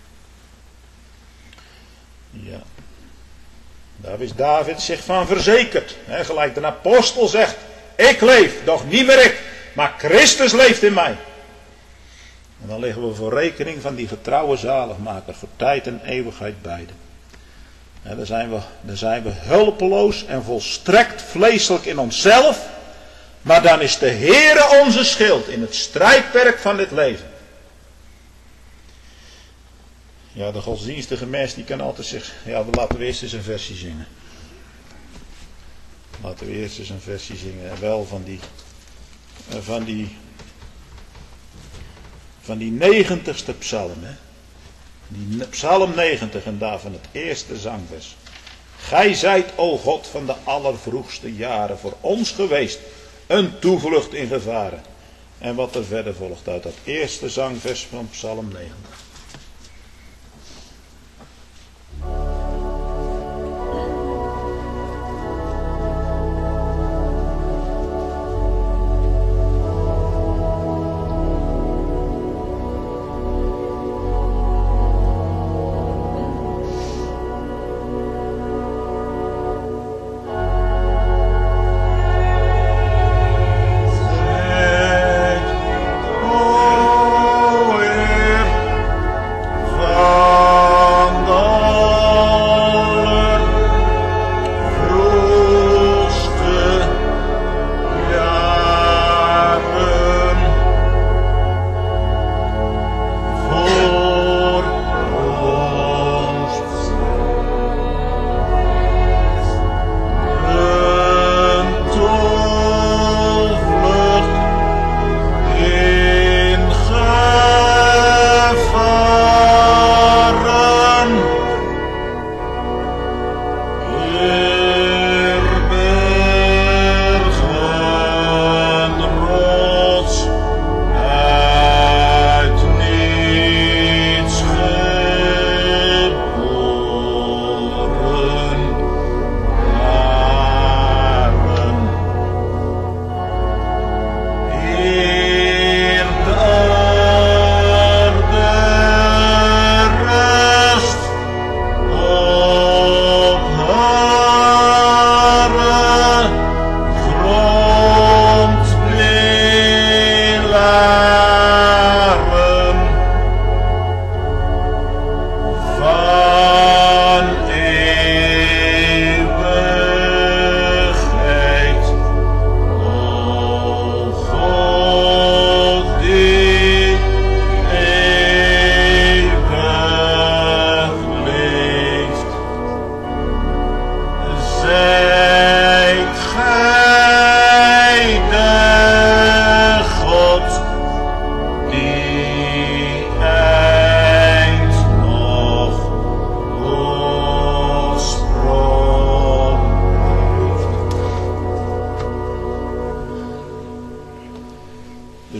Ja. Daar is David zich van verzekerd. He, gelijk de apostel zegt. Ik leef, doch niet meer ik. Maar Christus leeft in mij. En dan liggen we voor rekening van die getrouwe zaligmaker. Voor tijd en eeuwigheid beide. Ja, dan, zijn we, dan zijn we hulpeloos en volstrekt vleeselijk in onszelf. Maar dan is de Heere onze schild in het strijdperk van dit leven. Ja, de godsdienstige mens die kan altijd zeggen. Ja, laten we eerst eens een versie zingen. Laten we eerst eens een versie zingen. En wel van die... Van die... Van die negentigste psalm. Hè? Die psalm negentig en daarvan het eerste zangvers. Gij zijt, o God, van de allervroegste jaren voor ons geweest. Een toevlucht in gevaren. En wat er verder volgt uit dat eerste zangvers van psalm negentig.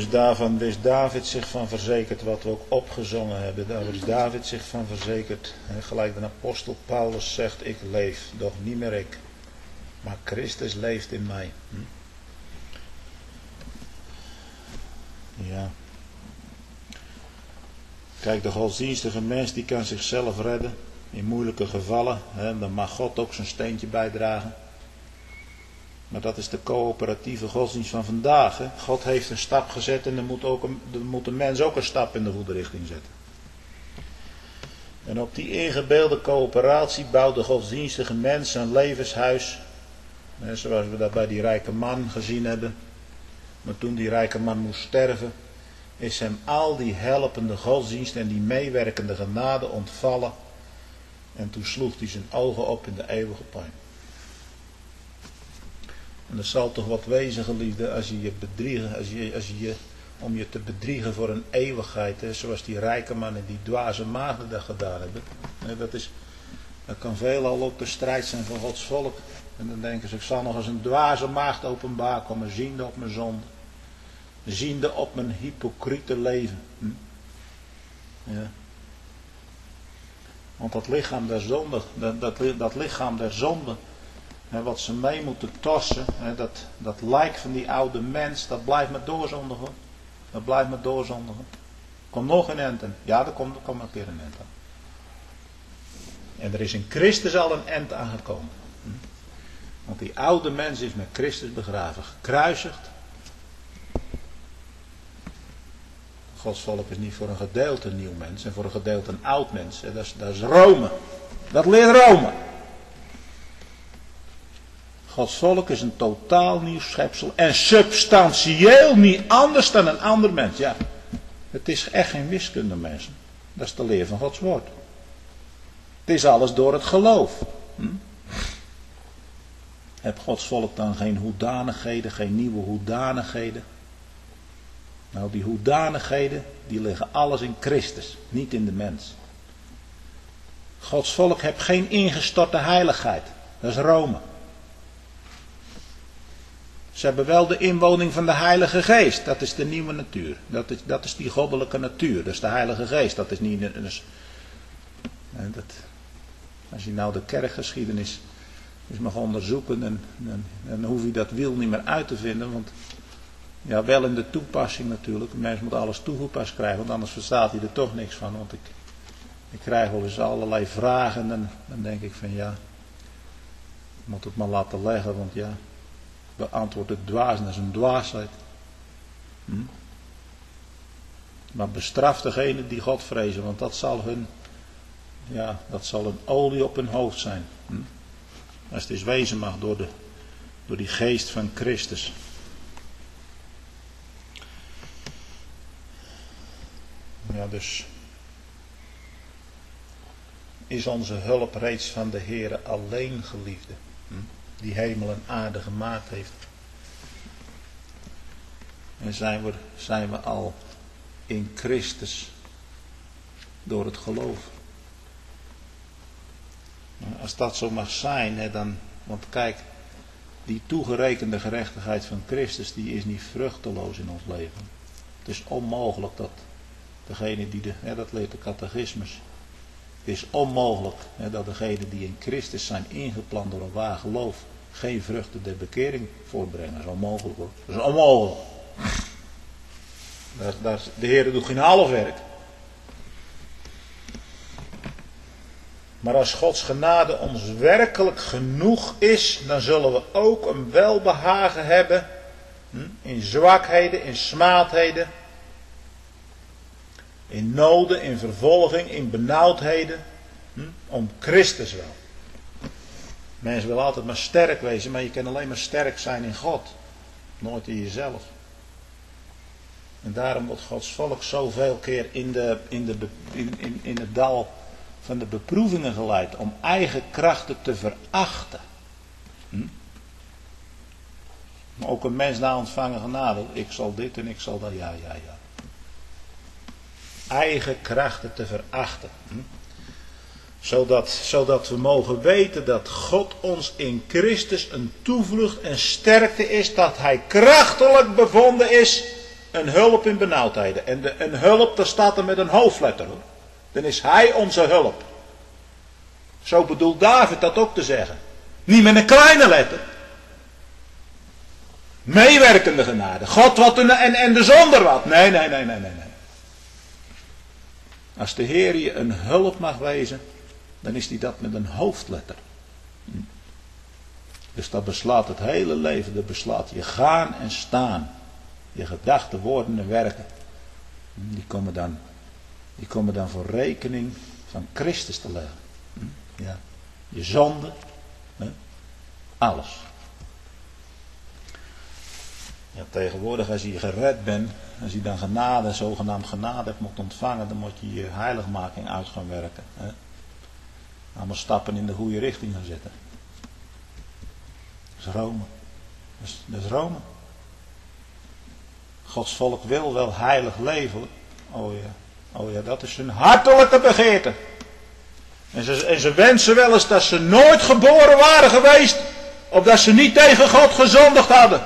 is daarvan wist David zich van verzekerd, wat we ook opgezongen hebben. Daar is David zich van verzekerd. He, gelijk de apostel Paulus zegt, ik leef, doch niet meer ik. Maar Christus leeft in mij. Hm? Ja. Kijk, de godsdienstige mens die kan zichzelf redden in moeilijke gevallen. Hè, dan mag God ook zijn steentje bijdragen. Maar dat is de coöperatieve godsdienst van vandaag. Hè. God heeft een stap gezet en dan moet, ook een, dan moet de mens ook een stap in de goede richting zetten. En op die ingebeelde coöperatie bouwt de godsdienstige mens zijn levenshuis. Hè, zoals we dat bij die rijke man gezien hebben. Maar toen die rijke man moest sterven, is hem al die helpende godsdienst en die meewerkende genade ontvallen. En toen sloeg hij zijn ogen op in de eeuwige pijn. En dat zal toch wat wezen, geliefde, als je je bedriegen, als je, als je, je om je te bedriegen voor een eeuwigheid, hè, zoals die rijke man en die dwaze maagden dat gedaan hebben. Hè, dat, is, dat kan veelal ook de strijd zijn van Gods volk. En dan denken ze, ik zal nog eens een dwaze maagd openbaar komen, ziende op mijn zonde. Ziende op mijn hypocriete leven. Hm? Ja. Want dat lichaam der zonde, dat, dat, dat lichaam der zonde, hè, wat ze mee moeten torsen, hè, dat, dat lijk van die oude mens, dat blijft maar doorzondigen. Dat blijft maar doorzondigen. Komt nog een end aan. Ja, er komt, er komt een keer een end aan. En er is in Christus al een end aangekomen. Hm? Want die oude mens is met Christus begraven, gekruisigd. Gods volk is niet voor een gedeelte een nieuw mens en voor een gedeelte een oud mens. Dat is, dat is Rome. Dat leert Rome. Gods volk is een totaal nieuw schepsel en substantieel niet anders dan een ander mens. Ja, het is echt geen wiskunde, mensen. Dat is de leer van Gods woord. Het is alles door het geloof. Hm? Heb Gods volk dan geen hoedanigheden, geen nieuwe hoedanigheden? Nou, die hoedanigheden, die liggen alles in Christus, niet in de mens. Gods volk heeft geen ingestorte heiligheid. Dat is Rome. Ze hebben wel de inwoning van de Heilige Geest. Dat is de nieuwe natuur. Dat is, dat is die goddelijke natuur. Dat is de Heilige Geest. Dat is niet... Dus, dat, als je nou de kerkgeschiedenis eens mag onderzoeken, dan, dan, dan hoef je dat wiel niet meer uit te vinden, want... Ja, wel in de toepassing natuurlijk. Een mens moet alles toegepast krijgen, want anders verstaat hij er toch niks van. Want ik, ik krijg wel eens allerlei vragen en dan, dan denk ik van ja, ik moet het maar laten leggen, want ja, beantwoord het dwaas, dat is een dwaasheid. Hm? Maar bestraf degene die God vrezen, want dat zal hun, ja, dat zal een olie op hun hoofd zijn. Hm? Als het eens wezen mag door, de, door die geest van Christus. Ja, dus is onze hulp reeds van de Heere alleen, geliefde, hm? die hemel en aarde gemaakt heeft. En zijn we, zijn we al in Christus door het geloof. Maar als dat zo mag zijn, hè, dan, want kijk, die toegerekende gerechtigheid van Christus, die is niet vruchteloos in ons leven. Het is onmogelijk dat degene die de, hè, dat leert de catechismus. Het is onmogelijk hè, dat degenen die in Christus zijn ingeplant door een waar geloof geen vruchten der bekering voortbrengen. Dat is onmogelijk hoor. Dat is onmogelijk. Daar, daar, de Heer doet geen half werk. Maar als Gods genade ons werkelijk genoeg is, dan zullen we ook een welbehagen hebben hm, in zwakheden, in smaadheden, in noden, in vervolging, in benauwdheden, hm, om Christus wel. Mensen willen altijd maar sterk wezen, maar je kan alleen maar sterk zijn in God, nooit in jezelf. En daarom wordt Gods volk zoveel keer in, de, in, de, in, in, in het dal van de beproevingen geleid om eigen krachten te verachten. Hm? Maar ook een mens na ontvangen genade, ik zal dit en ik zal dat, ja, ja, ja. Eigen krachten te verachten. Hm? Zodat, zodat we mogen weten dat God ons in Christus een toevlucht en sterkte is, dat Hij krachtelijk bevonden is een hulp in benauwdheden. En de, een hulp, daar staat er met een hoofdletter hoor. Dan is hij onze hulp. Zo bedoelt David dat ook te zeggen. Niet met een kleine letter. Meewerkende genade. God wat en, en, en de zonder wat. Nee, nee, nee, nee, nee, nee. Als de Heer je een hulp mag wezen, dan is die dat met een hoofdletter. Dus dat beslaat het hele leven. Dat beslaat je gaan en staan. Je gedachten, woorden en werken. Die komen dan, die komen dan voor rekening van Christus te leggen. Ja. Je zonde. Alles. Ja, tegenwoordig als je gered bent, als je dan genade, zogenaamd genade hebt moet ontvangen, dan moet je je heiligmaking uit gaan werken. Hè? Allemaal stappen in de goede richting gaan zetten. Dat is Rome. Dat is, dat is Rome. Gods volk wil wel heilig leven. Oh ja, oh ja, dat is hun hartelijke begeerte. En ze, en ze wensen wel eens dat ze nooit geboren waren geweest, of dat ze niet tegen God gezondigd hadden.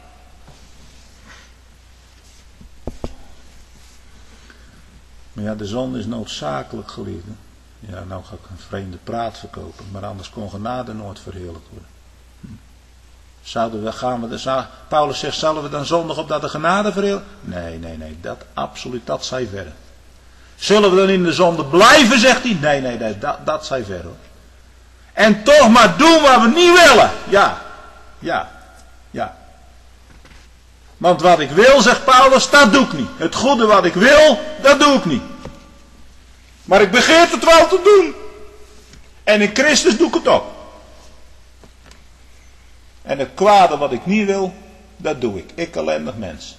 Maar ja, de zonde is noodzakelijk, geliefde. Ja, nou ga ik een vreemde praat verkopen, maar anders kon genade nooit verheerlijkt worden. Zouden we, gaan we, de, Paulus zegt, zullen we dan zondigen opdat de genade verheerlijkt? Nee, nee, nee, dat absoluut, dat zij verder. Zullen we dan in de zonde blijven, zegt hij? Nee, nee, nee, dat, dat zij verder. Hoor. En toch maar doen wat we niet willen. Ja, ja, ja. Want wat ik wil, zegt Paulus, dat doe ik niet. Het goede wat ik wil, dat doe ik niet. Maar ik begeer het wel te doen. En in Christus doe ik het ook. En het kwade wat ik niet wil, dat doe ik. Ik ellendig mens.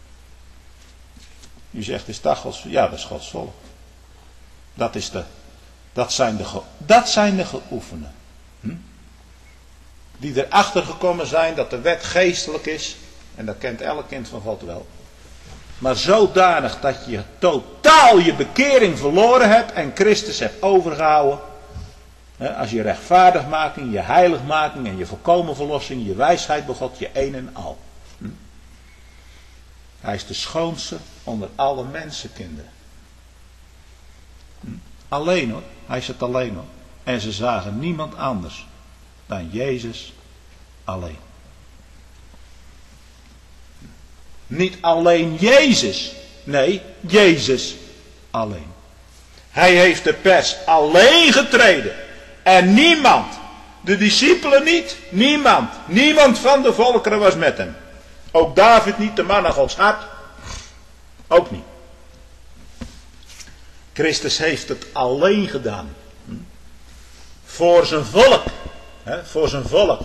U zegt, is dat Gods volk? Ja, dat is Gods volk. Dat, is de, dat, zijn, de, dat zijn de geoefenen. Hm? Die erachter gekomen zijn dat de wet geestelijk is. En dat kent elk kind van God wel. Maar zodanig dat je totaal je bekering verloren hebt en Christus hebt overgehouden. Als je rechtvaardigmaking, je heiligmaking en je volkomen verlossing, je wijsheid bij God, je een en al. Hm? Hij is de schoonste onder alle mensenkinderen. Hm? Alleen hoor, hij is het alleen hoor. En ze zagen niemand anders dan Jezus alleen. Niet alleen Jezus, nee, Jezus alleen. Hij heeft de pers alleen getreden. En niemand, de discipelen niet, niemand, niemand van de volkeren was met hem. Ook David niet, de man naar Gods hart, ook niet. Christus heeft het alleen gedaan. Voor zijn volk, hè, voor zijn volk.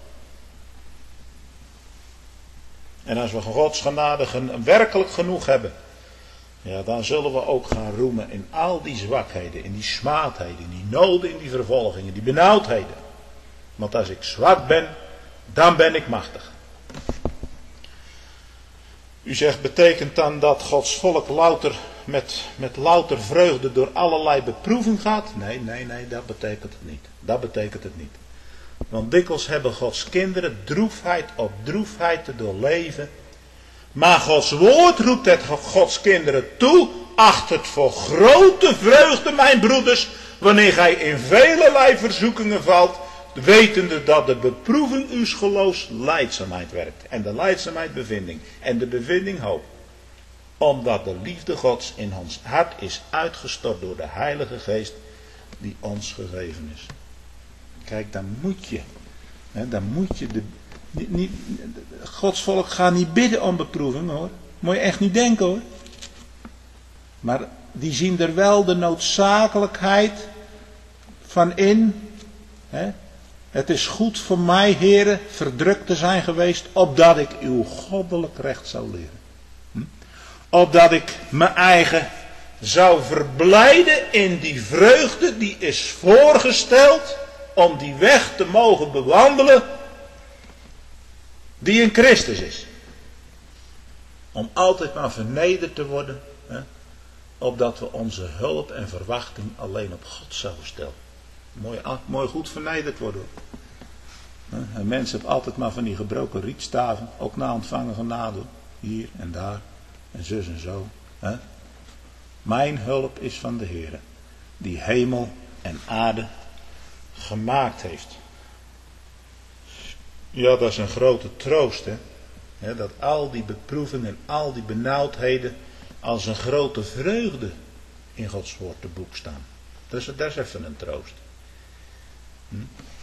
En als we Gods genade werkelijk genoeg hebben, ja, dan zullen we ook gaan roemen in al die zwakheden, in die smaadheden, in die noden, in die vervolgingen, die benauwdheden. Want als ik zwak ben, dan ben ik machtig. U zegt, betekent dan dat Gods volk louter, met, met louter vreugde door allerlei beproeving gaat? Nee, nee, nee, dat betekent het niet. Dat betekent het niet. Want dikwijls hebben Gods kinderen droefheid op droefheid te doorleven. Maar Gods woord roept het Gods kinderen toe. Acht het voor grote vreugde, mijn broeders, wanneer gij in velelei verzoekingen valt, wetende dat de beproeving uws geloofs lijdzaamheid werkt. En de lijdzaamheid bevinding. En de bevinding hoop. Omdat de liefde Gods in ons hart is uitgestort door de Heilige Geest die ons gegeven is. Kijk, dan moet je, hè, dan moet je de, niet, niet, Gods volk gaat niet bidden om beproeving hoor. Moet je echt niet denken hoor. Maar die zien er wel de noodzakelijkheid van in. Hè. Het is goed voor mij, heren, verdrukt te zijn geweest, opdat ik uw goddelijk recht zou leren. Hm? Opdat ik mijn eigen zou verblijden in die vreugde die is voorgesteld, om die weg te mogen bewandelen, die in Christus is. Om altijd maar vernederd te worden, hè, opdat we onze hulp en verwachting alleen op God zouden stellen. Mooi, mooi goed vernederd worden. Een mens heeft altijd maar van die gebroken rietstaven, ook na ontvangen genade, hier en daar. en zus en zo. Hè? Mijn hulp is van de Heere, die hemel en aarde gemaakt heeft. Ja, dat is een grote troost, hè. Hè, dat al die beproevingen, al die benauwdheden als een grote vreugde in Gods woord te boek staan. Dat is, dat is even een troost. Hm?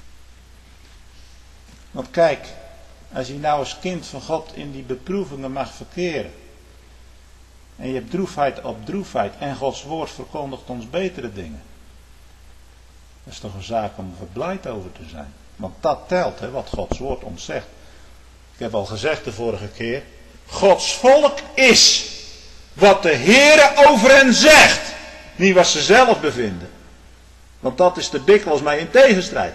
Want kijk, als je nou als kind van God in die beproevingen mag verkeren. En je hebt droefheid op droefheid. En Gods woord verkondigt ons betere dingen. Dat is toch een zaak om verblijd over te zijn. Want dat telt, hè, wat Gods woord ons zegt. Ik heb al gezegd de vorige keer. Gods volk is wat de Heere over hen zegt. Niet wat ze zelf bevinden. Want dat is er dikwijls mij in tegenstrijd.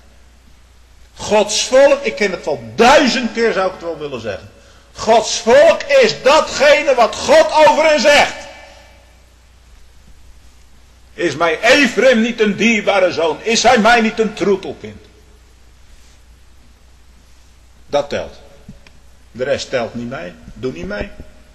Gods volk, ik ken het wel duizend keer zou ik het wel willen zeggen. Gods volk is datgene wat God over hen zegt. Is mij Ephraim niet een dierbare zoon? Is hij mij niet een troetelkind? Dat telt. De rest telt niet mee. Doe niet mee.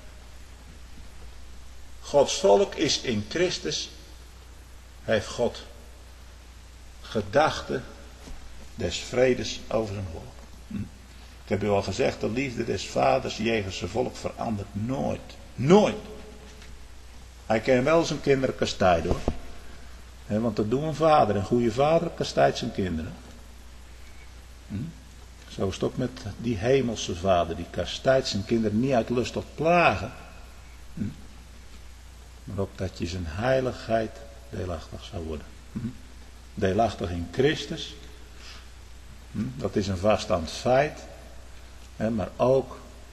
Gods volk is in Christus. Heeft God gedachten des vredes over zijn volk. Ik heb u al gezegd, de liefde des vaders jegens zijn volk verandert nooit. Nooit. Hij kan wel zijn kinderen kastijden hoor. He, want dat doet een vader. Een goede vader kastijdt zijn kinderen. Hm? Zo is het ook met die hemelse vader. Die kastijdt zijn kinderen niet uit lust tot plagen. Hm? Maar ook dat je zijn heiligheid deelachtig zou worden. Hm? Deelachtig in Christus. Hm? Dat is een vaststaand feit. He, maar ook.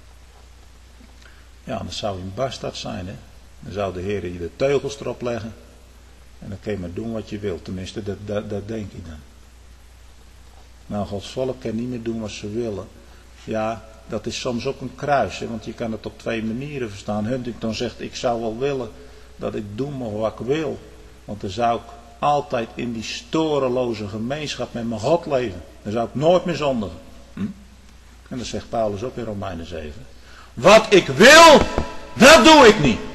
Ja, dan zou je een bastard zijn. Hè? Dan zou de Heer je de teugels erop leggen. En dan kun je maar doen wat je wilt. Tenminste, dat, dat, dat denk je dan. Nou, Gods volk kan niet meer doen wat ze willen. Ja, dat is soms ook een kruis. Hè, want je kan het op twee manieren verstaan. Huntington zegt, ik zou wel willen dat ik doe maar wat ik wil. Want dan zou ik altijd in die storeloze gemeenschap met mijn God leven. Dan zou ik nooit meer zondigen. Hm? En dat zegt Paulus ook in Romeinen zeven. Wat ik wil, dat doe ik niet.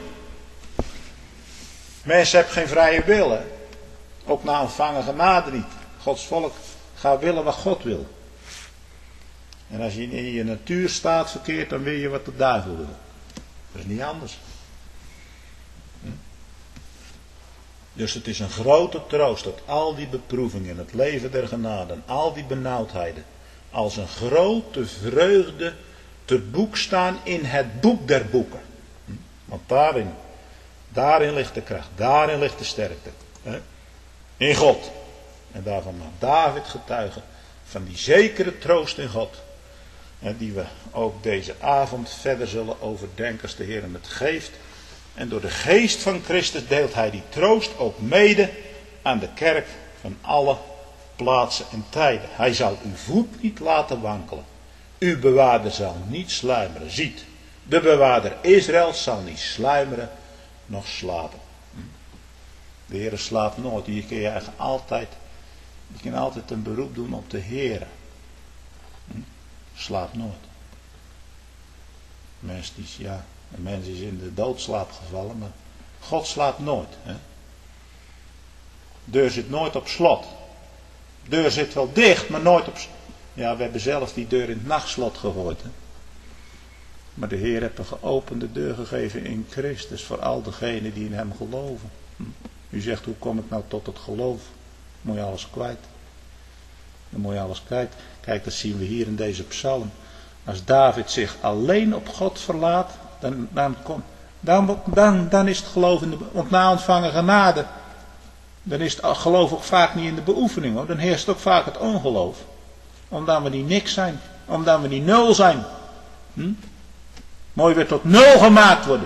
Mensen hebben geen vrije wil. Hè? Ook na ontvangen genade niet. Gods volk gaat willen wat God wil. En als je in je natuurstaat verkeert, dan wil je wat de duivel wil. Dat is niet anders. Hm? Dus het is een grote troost dat al die beproevingen in het leven der genade, al die benauwdheden, als een grote vreugde te boek staan in het boek der boeken. Hm? Want daarin, daarin ligt de kracht, daarin ligt de sterkte. Hè? In God. En daarvan mag David getuigen van die zekere troost in God. Hè, die we ook deze avond verder zullen overdenken als de Heer hem het geeft. En door de geest van Christus deelt hij die troost ook mede aan de kerk van alle plaatsen en tijden. Hij zal uw voet niet laten wankelen. Uw bewaarder zal niet sluimeren. Ziet, de bewaarder Israël zal niet sluimeren, noch slapen. De Heer slaapt nooit. Je kun je eigenlijk altijd, je kan altijd een beroep doen op de Heer. Hm? Slaapt nooit. Een mens, die, ja, een mens is in de doodslaap gevallen, maar God slaapt nooit. Hè? De deur zit nooit op slot. De deur zit wel dicht, maar nooit op slot. Ja, we hebben zelf die deur in het nachtslot gegooid. Hè? Maar de Heer heeft een geopende deur gegeven in Christus voor al degenen die in hem geloven. Hm? U zegt, hoe kom ik nou tot het geloof? Moet je alles kwijt. Dan moet je alles kwijt. Kijk, dat zien we hier in deze psalm. Als David zich alleen op God verlaat, dan, dan, komt, dan, dan, dan is het geloof in de, want na ontvangen genade, dan is het geloof ook vaak niet in de beoefening, hoor. Dan heerst ook vaak het ongeloof. Omdat we niet niks zijn. Omdat we niet nul zijn. Hm? Mooi weer tot nul gemaakt worden.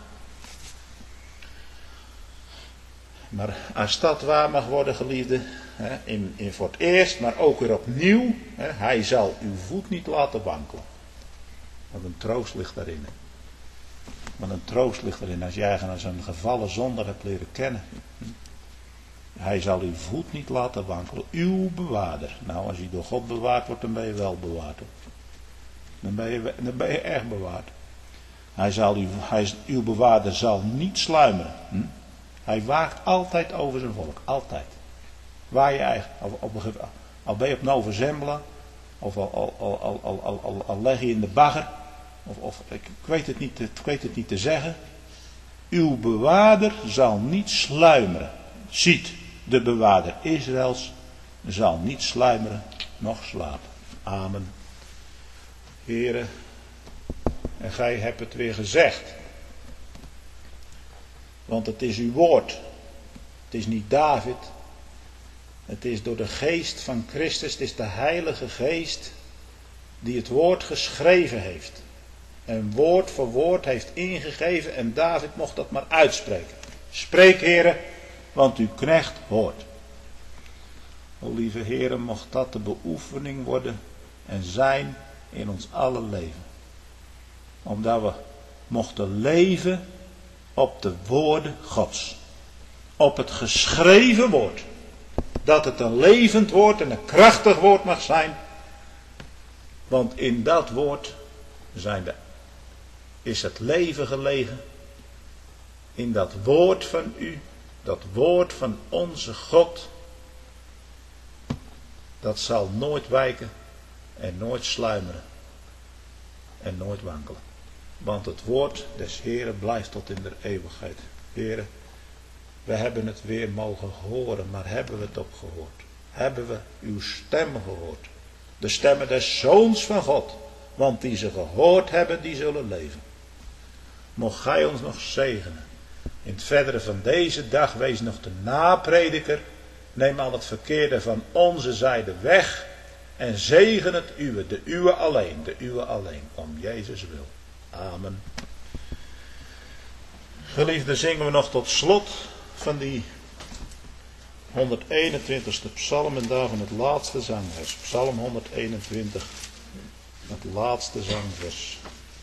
Maar als dat waar mag worden, geliefde, hè, in, in voor het eerst, maar ook weer opnieuw, hè, hij zal uw voet niet laten wankelen. Wat een troost ligt daarin. Hè. Wat een troost ligt erin als jij als een gevallen zondaar hebt leren kennen. Hm. Hij zal uw voet niet laten wankelen, uw bewaarder. Nou, als je door God bewaard wordt, dan ben je wel bewaard. Hoor. Dan ben je, dan ben je echt bewaard. Hij zal u, hij, uw bewaarder zal niet sluimeren. Hm? Hij waakt altijd over zijn volk. Altijd. Waar je eigenlijk, al, al, al ben je op Nova Zembla, of al, al, al, al, al, al, al, al leg je in de bagger, of, of ik, ik, weet het niet, ik weet het niet te zeggen. Uw bewaarder zal niet sluimeren. Ziet, de bewaarder Israëls zal niet sluimeren, noch slapen. Amen. Here, en gij hebt het weer gezegd. Want het is uw woord. Het is niet David. Het is door de geest van Christus. Het is de Heilige Geest die het woord geschreven heeft. En woord voor woord heeft ingegeven. En David mocht dat maar uitspreken. Spreek, Heere, want uw knecht hoort. O lieve Heere, mocht dat de beoefening worden en zijn in ons alle leven. Omdat we mochten leven op de woorden Gods. Op het geschreven woord. Dat het een levend woord en een krachtig woord mag zijn. Want in dat woord zijn de, is het leven gelegen. In dat woord van u, dat woord van onze God. Dat zal nooit wijken en nooit sluimeren. En nooit wankelen. Want het woord des Heeren blijft tot in de eeuwigheid. Heere, we hebben het weer mogen horen, maar hebben we het ook gehoord? Hebben we uw stem gehoord? De stemmen des Zoons van God. Want die ze gehoord hebben, die zullen leven. Mocht gij ons nog zegenen. In het verdere van deze dag wees nog de naprediker. Neem al het verkeerde van onze zijde weg. En zegen het uwe, de uwe alleen, de uwe alleen. Om Jezus wil. Amen. Geliefden, zingen we nog tot slot van die honderdeenentwintigste psalm en daarvan het laatste zangvers. Psalm honderdeenentwintig, het laatste zangvers.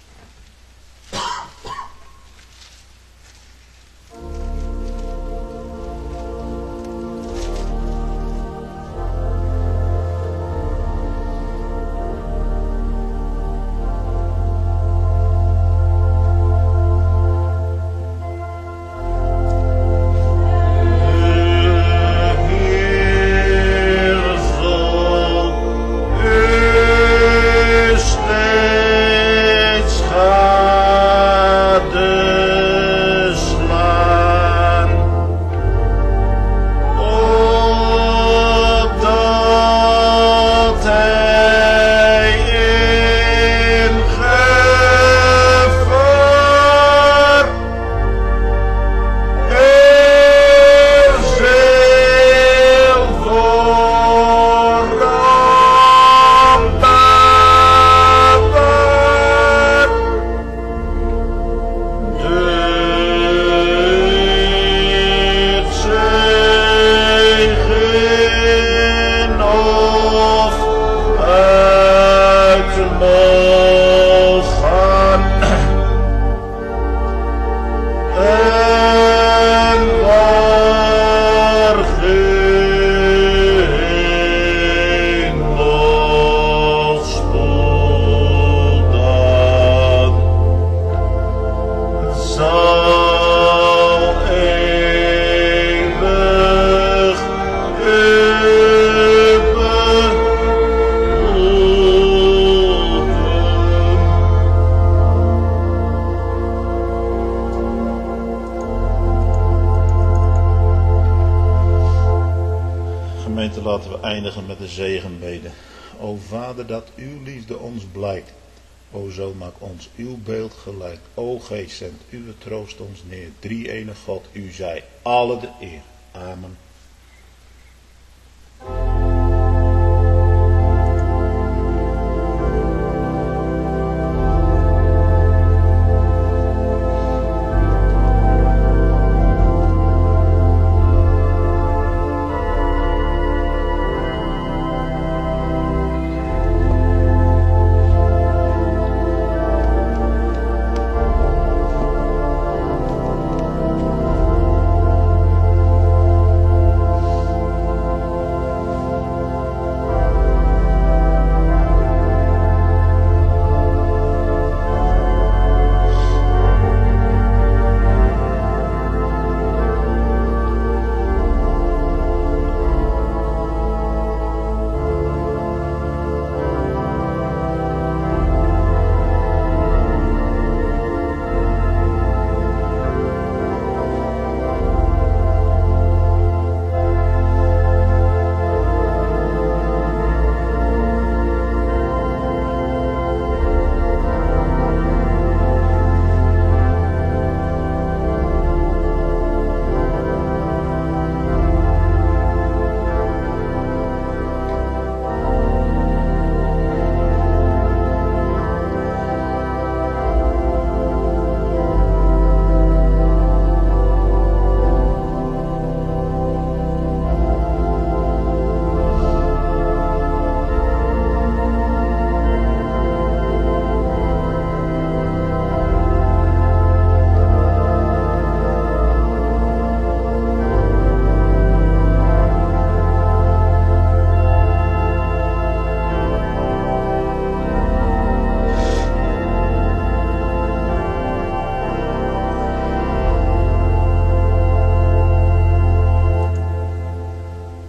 Laten we eindigen met de zegenbede. O Vader, dat uw liefde ons blijkt. O zo maak ons uw beeld gelijk. O Geest, zend uw troost ons neer. Drie-enige God, u zij alle de eer. Amen.